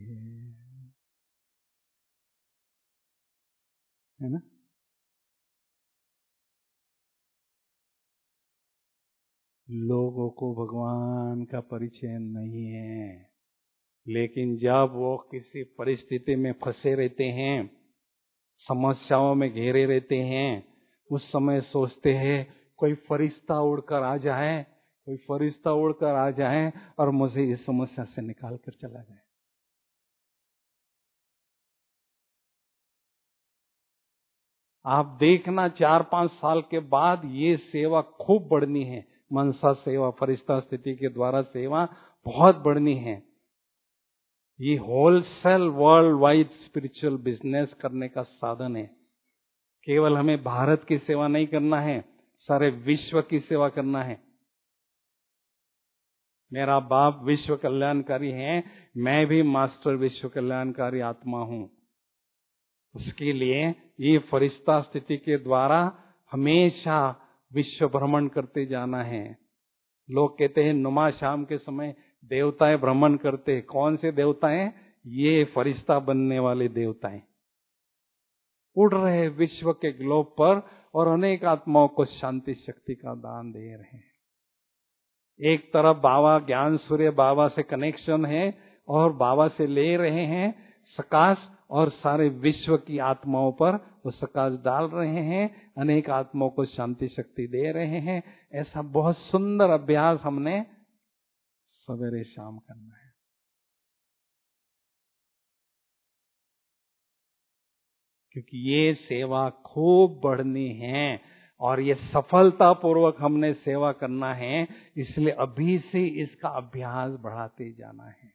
है ना? लोगों को भगवान का परिचय नहीं है, लेकिन जब वो किसी परिस्थिति में फंसे रहते हैं, समस्याओं में घेरे रहते हैं, उस समय सोचते हैं कोई फरिश्ता उड़कर आ जाए, कोई फरिश्ता उड़कर आ जाए और मुझे इस समस्या से निकाल कर चला जाए। आप देखना 4-5 साल के बाद ये सेवा खूब बढ़नी है। मनसा सेवा, फरिश्ता स्थिति के द्वारा सेवा बहुत बढ़नी है। ये wholesale world wide spiritual business करने का साधन है। केवल हमें भारत की सेवा नहीं करना है, सारे विश्व की सेवा करना है। मेरा बाप विश्व कल्याणकारी है, मैं भी मास्टर विश्व कल्याणकारी आत्मा हूं। उसके लिए ये फरिश्ता स्थिति के द्वारा हमेशा विश्व भ्रमण करते जाना है। लोग कहते हैं नुमा शाम के समय देवताएं भ्रमण करते। कौन से देवताएं? ये फरिश्ता बनने वाले देवताएं उड़ रहे विश्व के ग्लोब पर और अनेक आत्माओं को शांति शक्ति का दान दे रहे हैं। एक तरफ बाबा ज्ञान सूर्य बाबा से कनेक्शन है और बाबा से ले रहे हैं सकाश, और सारे विश्व की आत्माओं पर वो सकाश डाल रहे हैं, अनेक आत्माओं को शांति शक्ति दे रहे हैं। ऐसा बहुत सुंदर अभ्यास हमने सवेरे शाम करना है। क्योंकि ये सेवा खूब बढ़नी है और ये सफलता पूर्वक हमने सेवा करना है, इसलिए अभी से इसका अभ्यास बढ़ाते जाना है।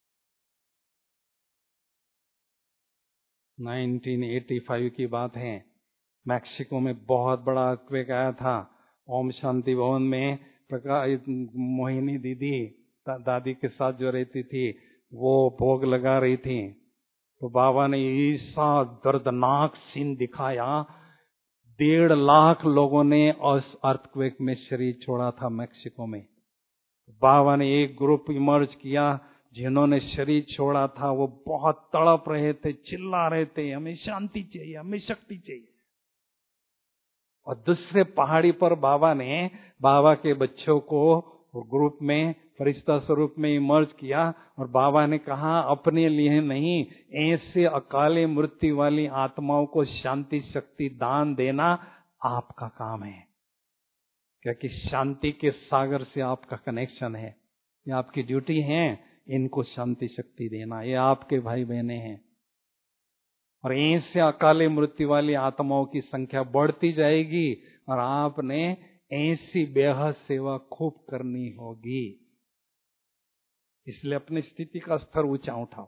1985 की बात है, मैक्सिको में बहुत बड़ा अर्थक्वेक आया था। ओम शांति भवन में मोहिनी दीदी दादी के साथ जो रहती थी, वो भोग लगा रही थी, तो बाबा ने ऐसा दर्दनाक सीन दिखाया। 1.5 लाख लोगों ने उस अर्थक्वेक में शरीर छोड़ा था मैक्सिको में। बाबा ने एक ग्रुप इमर्ज किया, जिन्होंने शरीर छोड़ा था वो बहुत तड़प रहे थे, चिल्ला रहे थे, हमें शांति चाहिए, हमें शक्ति चाहिए। और दूसरे पहाड़ी पर बाबा ने बाबा के बच्चों को ग्रुप में फरिश्ता स्वरूप में इमर्ज किया, और बाबा ने कहा अपने लिए नहीं, ऐसे अकाले मृत्यु वाली आत्माओं को शांति शक्ति दान देना आपका काम है, क्योंकि शांति के सागर से आपका कनेक्शन है। ये आपकी ड्यूटी है, इनको शांति शक्ति देना, ये आपके भाई बहने हैं। और ऐसे अकाले मृत्यु वाली आत्माओं की संख्या बढ़ती जाएगी और आपने ऐसी बेहद सेवा खूब करनी होगी। इसलिए अपनी स्थिति का स्तर ऊंचा उठाओ।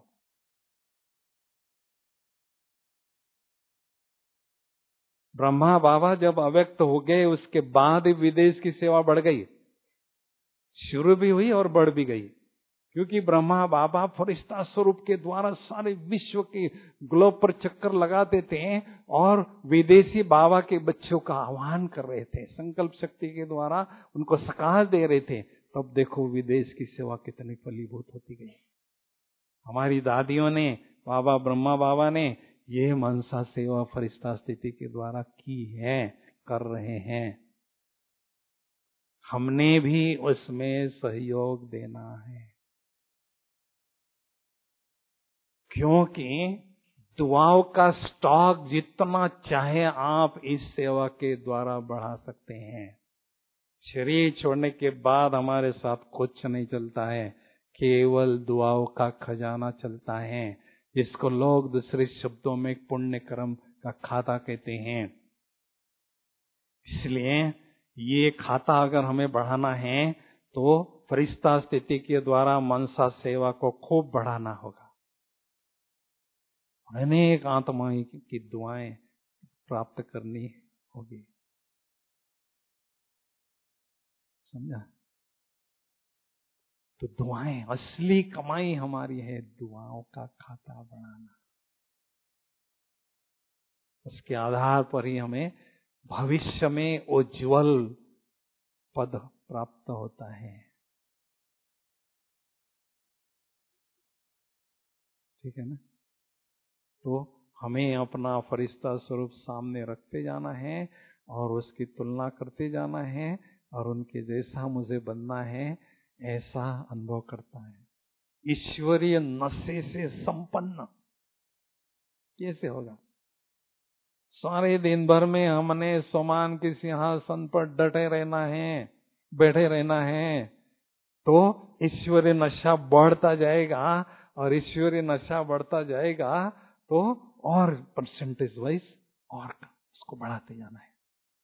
ब्रह्मा बाबा जब अव्यक्त हो गए, उसके बाद विदेश की सेवा बढ़ गई, शुरू भी हुई और बढ़ भी गई। क्योंकि ब्रह्मा बाबा फरिश्ता स्वरूप के द्वारा सारे विश्व के ग्लोब पर चक्कर लगाते थे और विदेशी बाबा के बच्चों का आह्वान कर रहे थे, संकल्प शक्ति के द्वारा उनको सकाश दे रहे थे। तब देखो विदेश की सेवा कितनी फलीभूत होती गई। हमारी दादियों ने, बाबा ब्रह्मा बाबा ने ये मनसा सेवा फरिश्ता स्थिति के द्वारा की है, कर रहे हैं। हमने भी उसमें सहयोग देना है, क्योंकि दुआओं का स्टॉक जितना चाहे आप इस सेवा के द्वारा बढ़ा सकते हैं। शरीर छोड़ने के बाद हमारे साथ कुछ नहीं चलता है, केवल दुआओं का खजाना चलता है, जिसको लोग दूसरे शब्दों में पुण्य कर्म का खाता कहते हैं। इसलिए ये खाता अगर हमें बढ़ाना है तो फरिश्ता स्थिति के द्वारा मनसा सेवा को खूब बढ़ाना होगा। अनेक आत्माएं की दुआएं प्राप्त करनी होगी। समझा? तो दुआएं, असली कमाई हमारी है दुआओं का खाता बनाना। उसके आधार पर ही हमें भविष्य में उज्जवल पद प्राप्त होता है। ठीक है ना? तो हमें अपना फरिश्ता स्वरूप सामने रखते जाना है और उसकी तुलना करते जाना है, और उनके जैसा मुझे बनना है ऐसा अनुभव करता है। ईश्वरीय नशे से संपन्न कैसे होगा? सारे दिन भर में हमने सोमान के सिंहासन पर डटे रहना है, बैठे रहना है, तो ईश्वरीय नशा बढ़ता जाएगा, और ईश्वरीय नशा बढ़ता जाएगा तो और परसेंटेज वाइज और उसको बढ़ाते जाना है।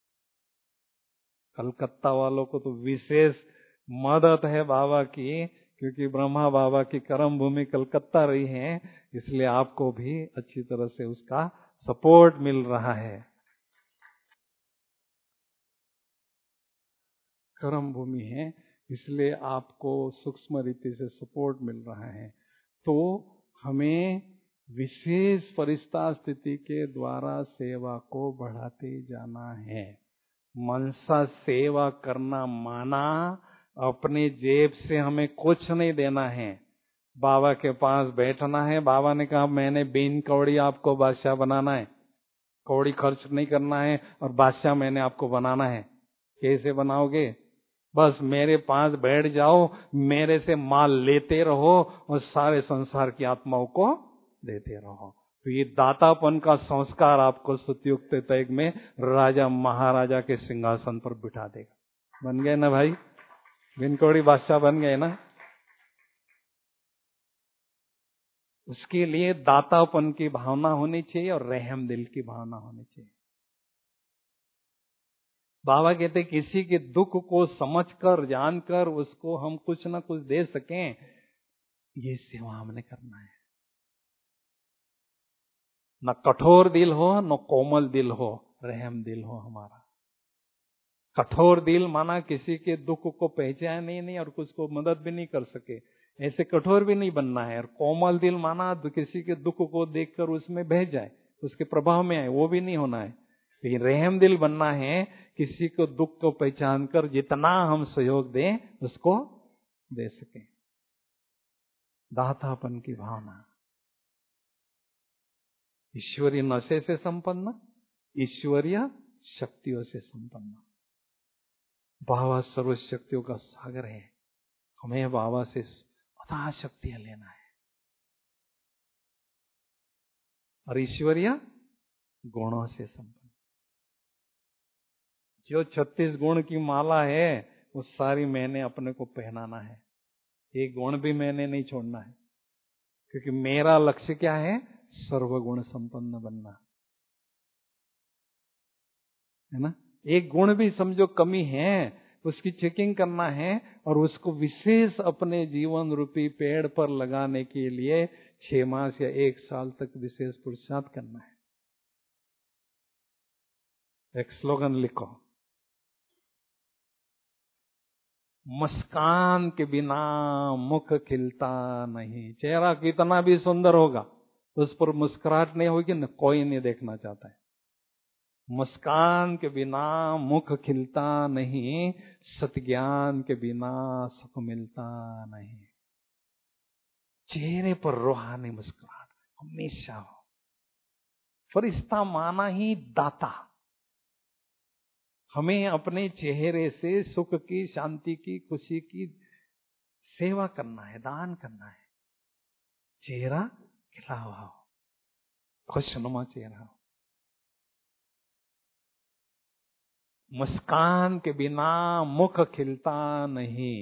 कलकत्ता वालों को तो विशेष मदद है बाबा की, क्योंकि ब्रह्मा बाबा की कर्म भूमि कलकत्ता रही है, इसलिए आपको भी अच्छी तरह से उसका सपोर्ट मिल रहा है। कर्म भूमि है, इसलिए आपको सूक्ष्म रीति से सपोर्ट मिल रहा है। तो हमें विशेष फरिश्ता स्थिति के द्वारा सेवा को बढ़ाते जाना है। मनसा सेवा करना माना अपने जेब से हमें कुछ नहीं देना है, बाबा के पास बैठना है। बाबा ने कहा मैंने बिन कौड़ी आपको बादशाह बनाना है, कौड़ी खर्च नहीं करना है और बादशाह मैंने आपको बनाना है। कैसे बनाओगे? बस मेरे पास बैठ जाओ, मेरे से माल लेते रहो और सारे संसार की आत्माओं को देते रहो। तो ये दातापन का संस्कार आपको सतयुग युग में राजा महाराजा के सिंहासन पर बिठा देगा। बन गए ना भाई, बिनकोड़ी बादशाह बन गए ना। उसके लिए दातापन की भावना होनी चाहिए और रहम दिल की भावना होनी चाहिए। बाबा कहते किसी के दुख को समझकर जानकर उसको हम कुछ ना कुछ दे सकें, ये सेवा हमने करना है। न कठोर दिल हो न कोमल दिल हो, रहम दिल हो हमारा। कठोर दिल माना किसी के दुख को पहचाने नहीं और कुछ को मदद भी नहीं कर सके, ऐसे कठोर भी नहीं बनना है। और कोमल दिल माना किसी के दुख को देखकर उसमें बह जाए, उसके प्रभाव में आए, वो भी नहीं होना है। लेकिन रहम दिल बनना है, किसी को दुख को पहचान कर जितना हम सहयोग दें उसको दे सके। दातापन की भावना, ईश्वरीय नशे से संपन्न, ईश्वरीय शक्तियों से संपन्न। बाबा सर्वशक्तियों का सागर है, हमें बाबा से अथाह शक्तियां लेना है। और ईश्वरीय गुणों से संपन्न, जो 36 गुण की माला है वो सारी मैंने अपने को पहनाना है। एक गुण भी मैंने नहीं छोड़ना है, क्योंकि मेरा लक्ष्य क्या है? सर्वगुण संपन्न बनना है ना। एक गुण भी समझो कमी है, उसकी चेकिंग करना है और उसको विशेष अपने जीवन रूपी पेड़ पर लगाने के लिए 6 मास या 1 साल तक विशेष पुरुषार्थ करना है। एक स्लोगन लिखो, मुस्कान के बिना मुख खिलता नहीं। चेहरा कितना भी सुंदर होगा, उस पर मुस्कुराहट नहीं होगी न, कोई नहीं देखना चाहता है। मुस्कान के बिना मुख खिलता नहीं, सत्ज्ञान के बिना सुख मिलता नहीं। चेहरे पर रूहानी मुस्कुराहट हमेशा हो। फरिश्ता माना ही दाता, हमें अपने चेहरे से सुख की, शांति की, खुशी की सेवा करना है, दान करना है। चेहरा खिला हुआ हो, खुशनुमा चेहरा हो। मुस्कान के बिना मुख खिलता नहीं,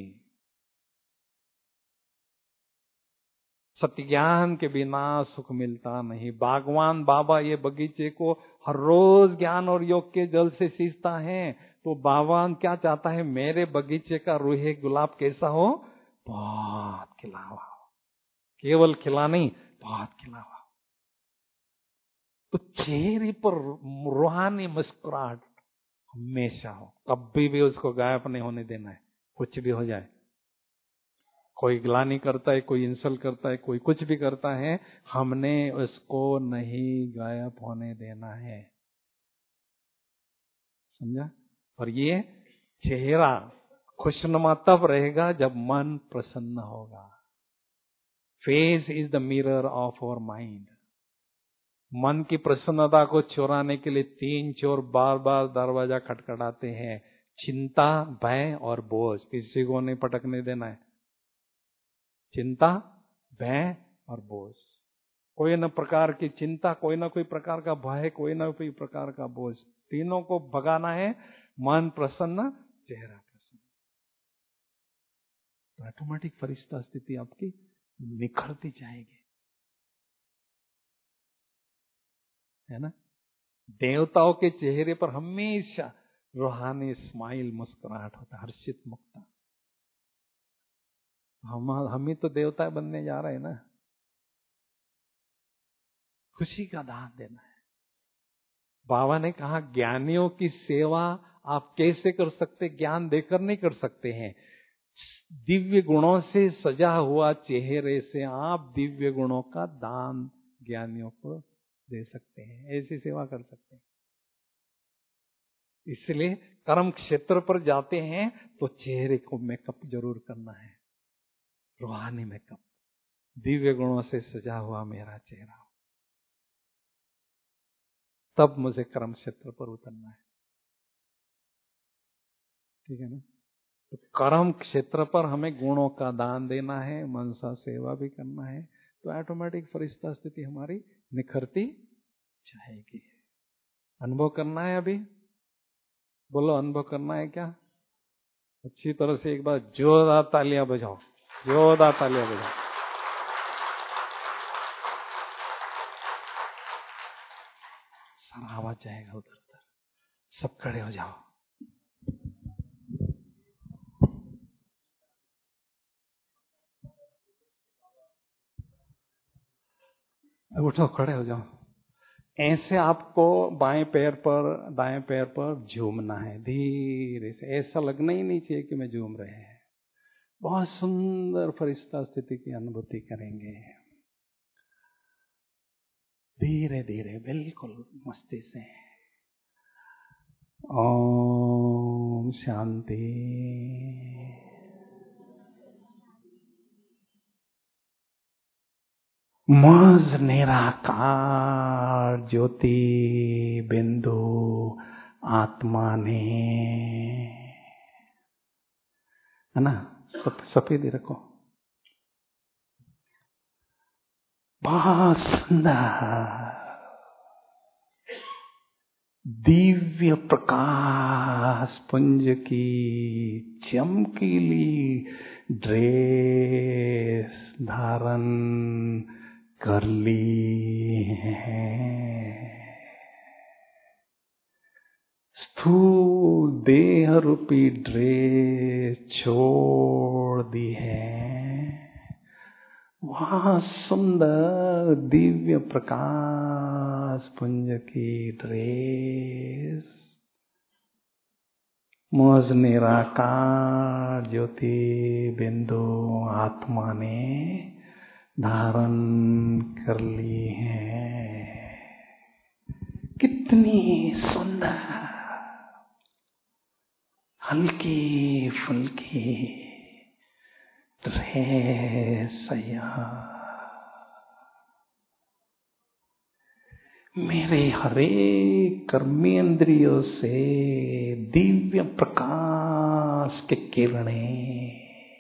सत्य ज्ञान के बिना सुख मिलता नहीं। बागवान बाबा ये बगीचे को हर रोज ज्ञान और योग के जल से सींचता है, तो बागवान क्या चाहता है? मेरे बगीचे का रूहे गुलाब कैसा हो? बहुत खिला हुआ हो। केवल खिला नहीं, बहुत खिला हुआ। तो चेहरे पर रूहानी मुस्कुराहट हमेशा हो, कभी भी उसको गायब नहीं होने देना है। कुछ भी हो जाए, कोई ग्लानि करता है, कोई इंसल्ट करता है, कोई कुछ भी करता है, हमने उसको नहीं गायब होने देना है। समझा? और ये चेहरा खुशनुमा तब रहेगा जब मन प्रसन्न होगा। Face is the mirror of our mind. मन की प्रसन्नता को चुराने के लिए 3 चोर बार बार दरवाजा खटखटाते हैं, चिंता, भय और बोझ। किसी को नहीं पटकने देना है। चिंता, भय और बोझ, कोई न प्रकार की चिंता, कोई ना कोई प्रकार का भय, कोई ना कोई प्रकार का बोझ, तीनों को भगाना है। मन प्रसन्न, चेहरा प्रसन्न, तो ऑटोमेटिक फरिश्ता स्थिति आपकी निखरती जाएगी, है ना। देवताओं के चेहरे पर हमेशा रूहानी स्माइल, मुस्कुराहट होता है, हर्षित मुक्ता। हम ही तो देवता बनने जा रहे हैं ना। खुशी का दान देना है। बाबा ने कहा ज्ञानियों की सेवा आप कैसे कर सकते? ज्ञान देकर नहीं कर सकते हैं। दिव्य गुणों से सजा हुआ चेहरे से आप दिव्य गुणों का दान ज्ञानियों को दे सकते हैं, ऐसी सेवा कर सकते हैं। इसलिए कर्म क्षेत्र पर जाते हैं तो चेहरे को मेकअप जरूर करना है, रूहानी मेकअप। दिव्य गुणों से सजा हुआ मेरा चेहरा, तब मुझे कर्म क्षेत्र पर उतरना है। ठीक है ना। तो कर्म क्षेत्र पर हमें गुणों का दान देना है, मनसा सेवा भी करना है, तो ऑटोमेटिक फरिश्ता स्थिति हमारी निखरती जाएगी। अनुभव करना है अभी? बोलो, अनुभव करना है क्या? अच्छी तरह से एक बार जोरदार तालियां बजाओ, जोरदार तालियां बजाओ। सारा आवाज जाएगा उधर उधर। सब खड़े हो जाओ। उठो, खड़े हो जाओ। ऐसे आपको बाएं पैर पर दाएं पैर पर झूमना है, धीरे से। ऐसा लगना ही नहीं चाहिए कि मैं झूम रहे हैं। बहुत सुंदर फरिश्ता स्थिति की अनुभूति करेंगे। धीरे धीरे, बिल्कुल मस्ती से। ओम शांति। मज निराकार ज्योति बिंदु आत्मा ने, है ना? सफेद रखो। बहुत सुंदर दिव्य प्रकाश पुंज की चमकीली ड्रेस धारण कर ली है। स्थूल देह रूपी ड्रेस छोड़ दी है। वहाँ सुंदर दिव्य प्रकाश पुंज की ड्रेस मुझ निराकार ज्योति बिंदु आत्मा ने धारण कर ली है। कितनी सुंदर हल्की फुल्की ड्रेस मेरे हरे कर्मेंद्रियों से दिव्य प्रकाश के किरणें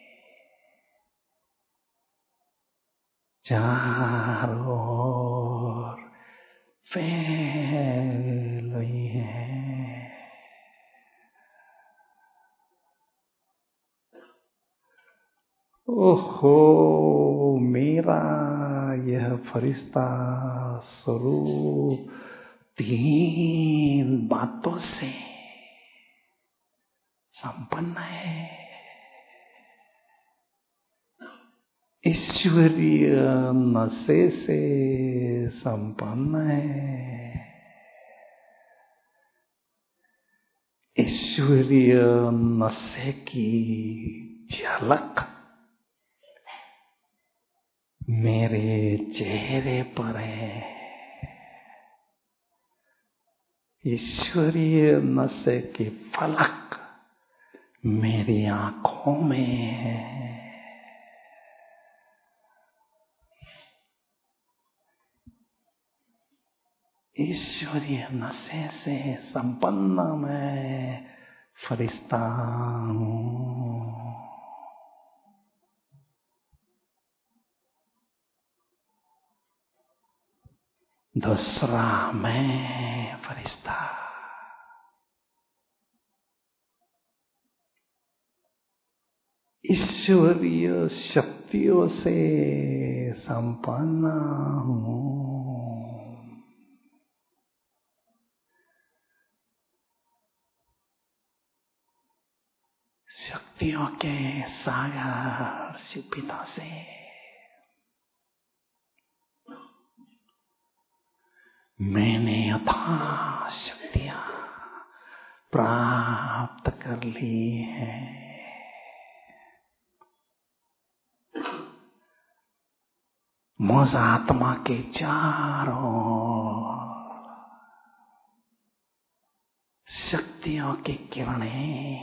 चारों ओर फैल रही हैं। ओहो, मेरा यह फरिश्ता स्वरूप 3 बातों से संपन्न है। ईश्वरीय नशे से संपन्न है। ईश्वरीय नशे की झलक मेरे चेहरे पर है। ईश्वरीय नशे की फलक मेरी आंखों में है। ईश्वरीय नशे से संपन्न मैं फरिश्ता हूँ। दूसरा मैं फरिश्ता ईश्वरीय शक्तियों से संपन्न हूँ। शक्तियों के सागर शिपिता से मैंने अथाह शक्तियां प्राप्त कर ली हैं। मुझ आत्मा के चारों शक्तियों की किरणें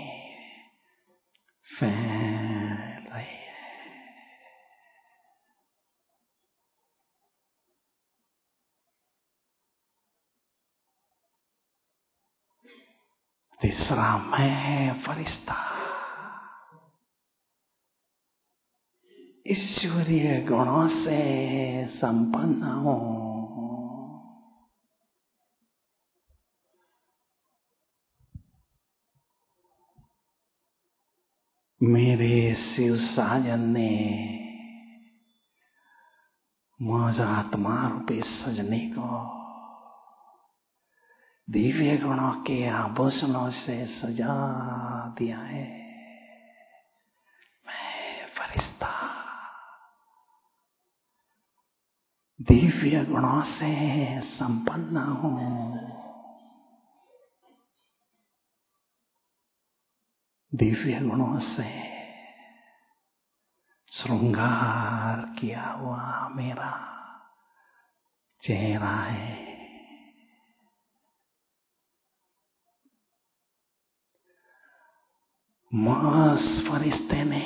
फैल रही है। तीसरा मैं फरिश्ता ईश्वरीय गुणों से संपन्न हो। मेरे शिव साजन ने मुझ आत्मा रूपी सजने को दिव्य गुणों के आभूषणों से सजा दिया है। मैं फरिश्ता दिव्य गुणों से संपन्न हूँ। दिव्य गुणों से श्रृंगार किया हुआ मेरा चेहरा है। उस फरिश्ते ने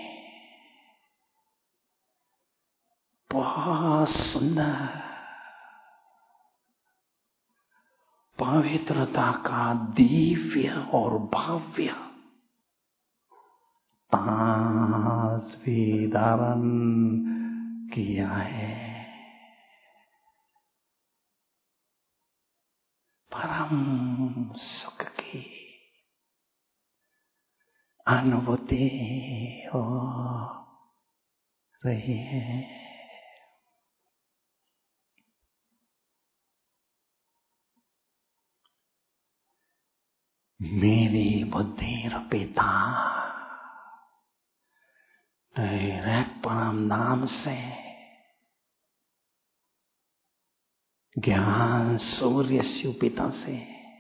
बहुत सुंदर पवित्रता का दिव्य और भव्य ताज भी धारण किया है। परम सुख की अनुभूति हो रही है। मेरी बुद्धि रूपी डायरेक्ट परम नाम से ज्ञान सूर्य शिव पिता से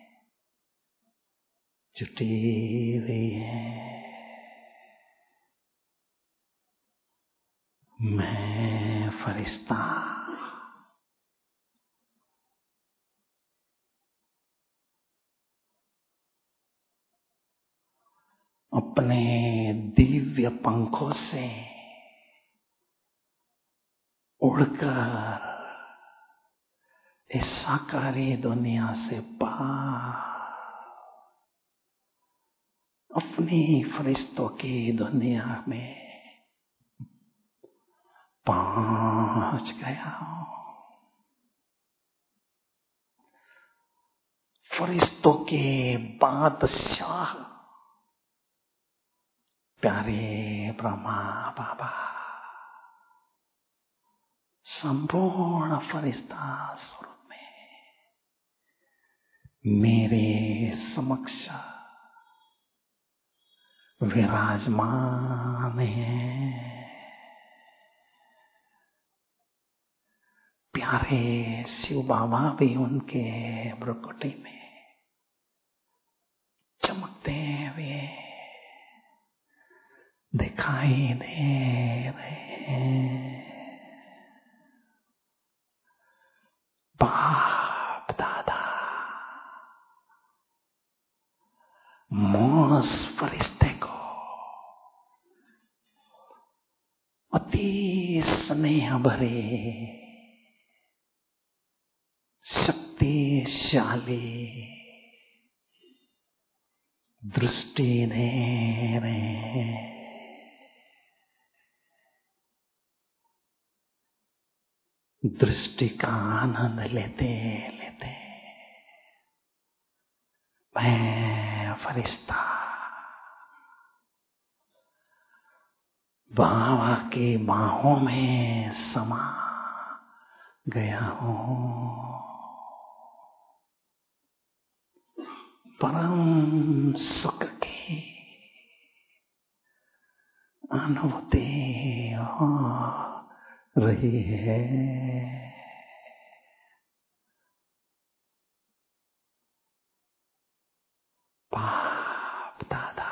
जुटी हुई है। मैं फरिश्ता अपने दिव्य पंखों से उड़कर इस साकारी दुनिया से पार अपनी फरिश्तों की दुनिया में पहुंच गया हूं। फरिश्तों के बादशाह प्यारे ब्रह्मा बाबा संपूर्ण फरिश्ता स्वरूप में मेरे समक्ष विराजमान है। प्यारे शिव बाबा भी उनके भ्रुकुटी में चमकते हुए दिखाई दे रहे हैं। बाप दादा मुझ फरिश्ते को अति स्नेह भरे शक्तिशाली दृष्टि दे रहे हैं। दृष्टि का आनंद लेते लेते मैं फरिश्ता बाबा की बाहों में समा गया हूँ। परम सुख की अनुभूति हो रही है। बाप दादा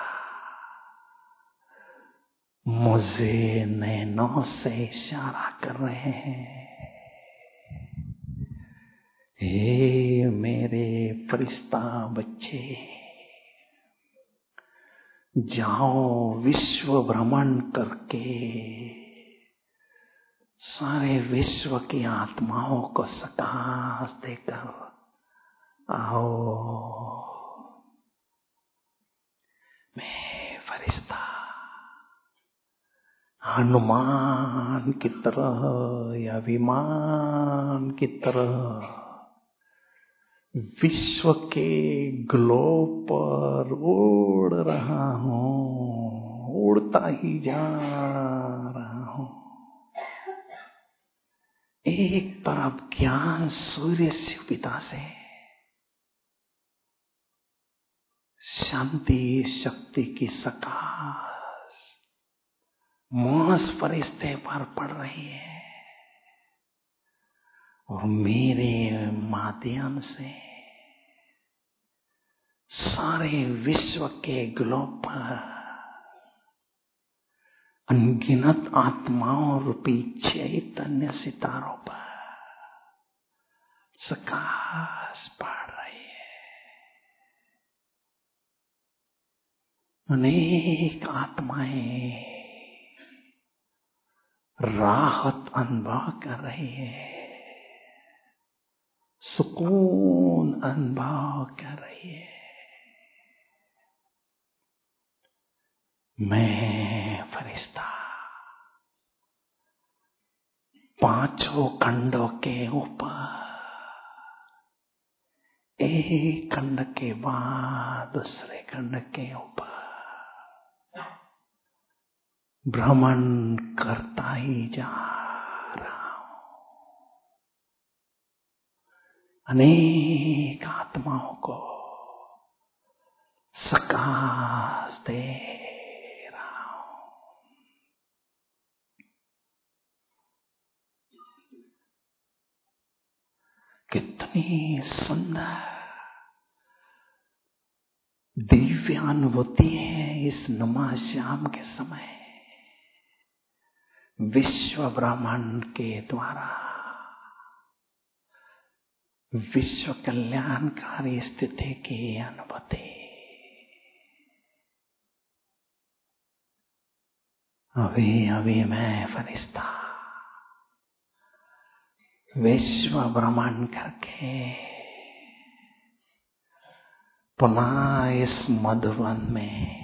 मुझे नैनों से इशारा कर रहे हैं। हे मेरे फरिश्ता बच्चे, जाओ विश्व भ्रमण करके सारे विश्व की आत्माओं को सकाश देकर आओ। मैं फरिश्ता हनुमान की तरह या विमान की तरह विश्व के ग्लोब पर उड़ रहा हूँ, उड़ता ही जा रहा हूँ। एक तरफ ज्ञान सूर्य शिव पिता से, शांति शक्ति की सकाश मांस फरिश्ते पर पड़ रही है, और मेरे माध्यम से सारे विश्व के ग्लोब पर अनगिनत आत्माओं रूपी चैतन्य सितारों पर प्रकाश पड़ रही है। अनेक आत्माएं राहत अनुभव कर रही है, सुकून अनुभव कर रही है। मैं फरिश्ता पांचों खंडों के ऊपर एक खंड के बाद दूसरे खंड के ऊपर भ्रमण करता ही जा रहा हूं। अनेक आत्माओं को प्रकाश दे रहा हूं। कितनी सुंदर दिव्य अनुभूति है इस नमः श्याम के समय। विश्व ब्रह्मांड के द्वारा विश्व कल्याणकारी स्थिति की अनुभूति। अभी अभी मैं फरिश्ता विश्व भ्रमण करके पुनः इस मधुवन में,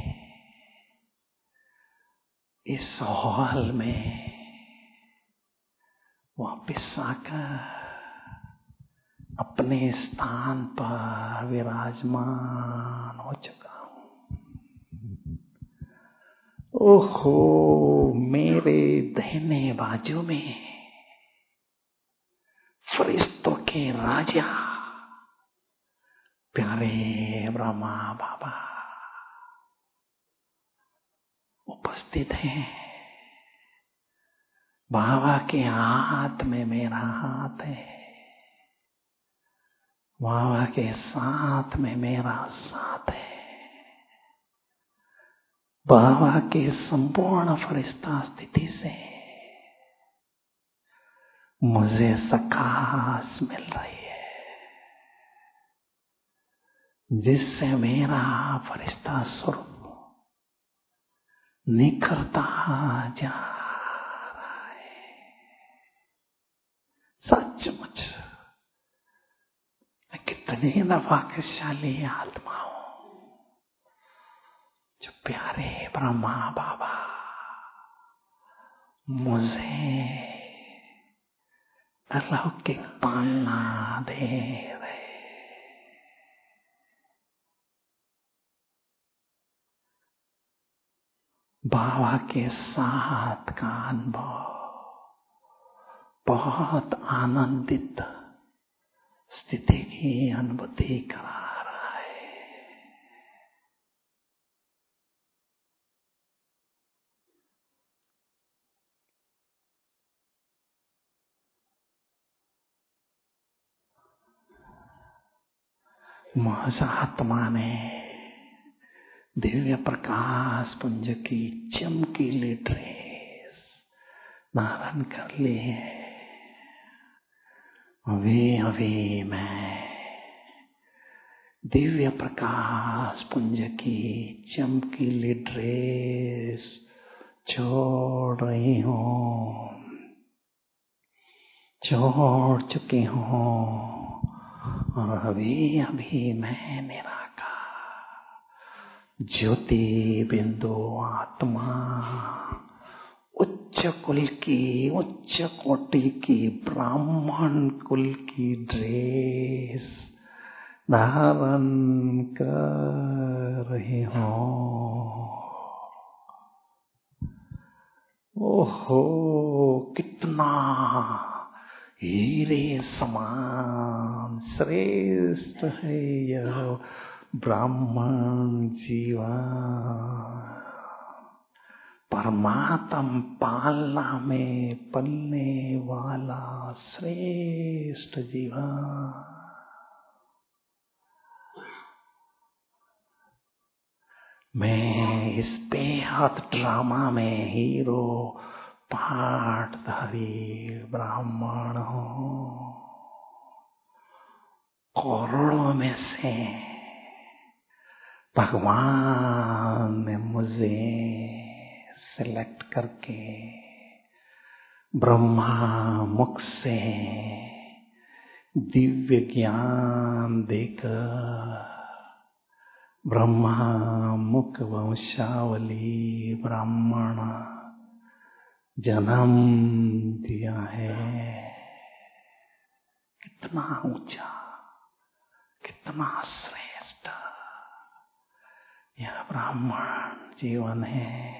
इस हॉल में वापिस आकर अपने स्थान पर विराजमान हो चुका हूं। ओहो, मेरे दाहिने बाजू में फरिश्तों के राजा प्यारे ब्रह्मा बाबा उपस्थित हैं। बाबा के हाथ में मेरा हाथ है, बाबा के साथ में मेरा साथ है। बाबा के संपूर्ण फरिश्ता स्थिति से मुझे सकाश मिल रही है, जिससे मेरा फरिश्ता स्वरूप निखरता जा रहा है। सचमुच मैं कितने भाग्यशाली आत्मा हूं जो प्यारे ब्रह्मा बाबा मुझे अलौकिक पालना दे रहे। बाबा के साथ का अनुभव बहुत आनंदित स्थिति की अनुभूति करा रहा है। महज आत्मा ने दिव्य प्रकाश पुंज की चमकीली ड्रेस धारण कर ली है। अभी मैं दिव्य प्रकाश पुंज की चमकीली ड्रेस छोड़ रही हूँ, छोड़ चुकी हूँ, और अभी मैं निराकार ज्योति बिंदु आत्मा उच्च कुल की, उच्च कोटि की, ब्राह्मण कुल की ड्रेस धारण कर रहे हो। ओहो, कितना हीरे समान श्रेष्ठ है यह ब्राह्मण जीवन। परमात्म पालना में पलने वाला श्रेष्ठ जीवन। मैं इस बेहद ड्रामा में हीरो पाठधारी ब्राह्मण हूँ। करोड़ों में से भगवान ने मुझे सिलेक्ट करके ब्रह्मा मुख से दिव्य ज्ञान देकर ब्रह्मा मुख वंशावली ब्राह्मण जन्म दिया है। कितना ऊंचा, कितना श्रेष्ठ यह ब्राह्मण जीवन है।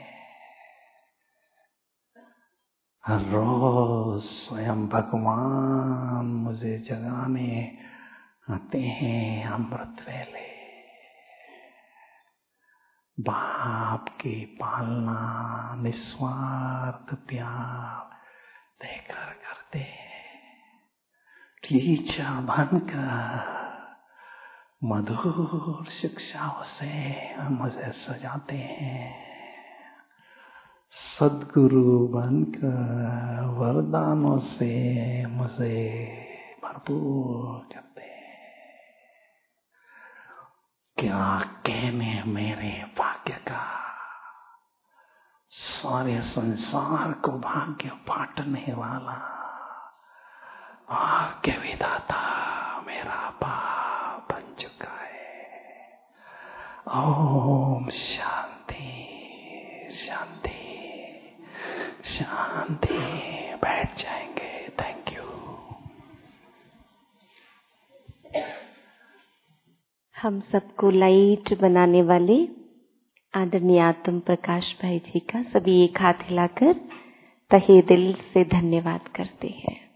हर रोज स्वयं भगवान मुझे जगाने आते हैं अमृत वेले। बाप की पालना निस्वार्थ प्यार देकर करते हैं। टीचर बनकर मधुर शिक्षाओं से मुझे सजाते हैं। सद्गुरु बनकर वरदानों से मुझे भरपूर करते हैं। क्या कहने मेरे भाग्य का, सारे संसार को भाग्य बांटने वाला भाग्य विधाता मेरा बाप बन चुका है। ओम शांति शांति शांति। बैठ जाएंगे। Thank you. हम सबको लाइट बनाने वाले आदरणीय आत्म प्रकाश भाई जी का सभी एक हाथ हिलाकर तहे दिल से धन्यवाद करते हैं।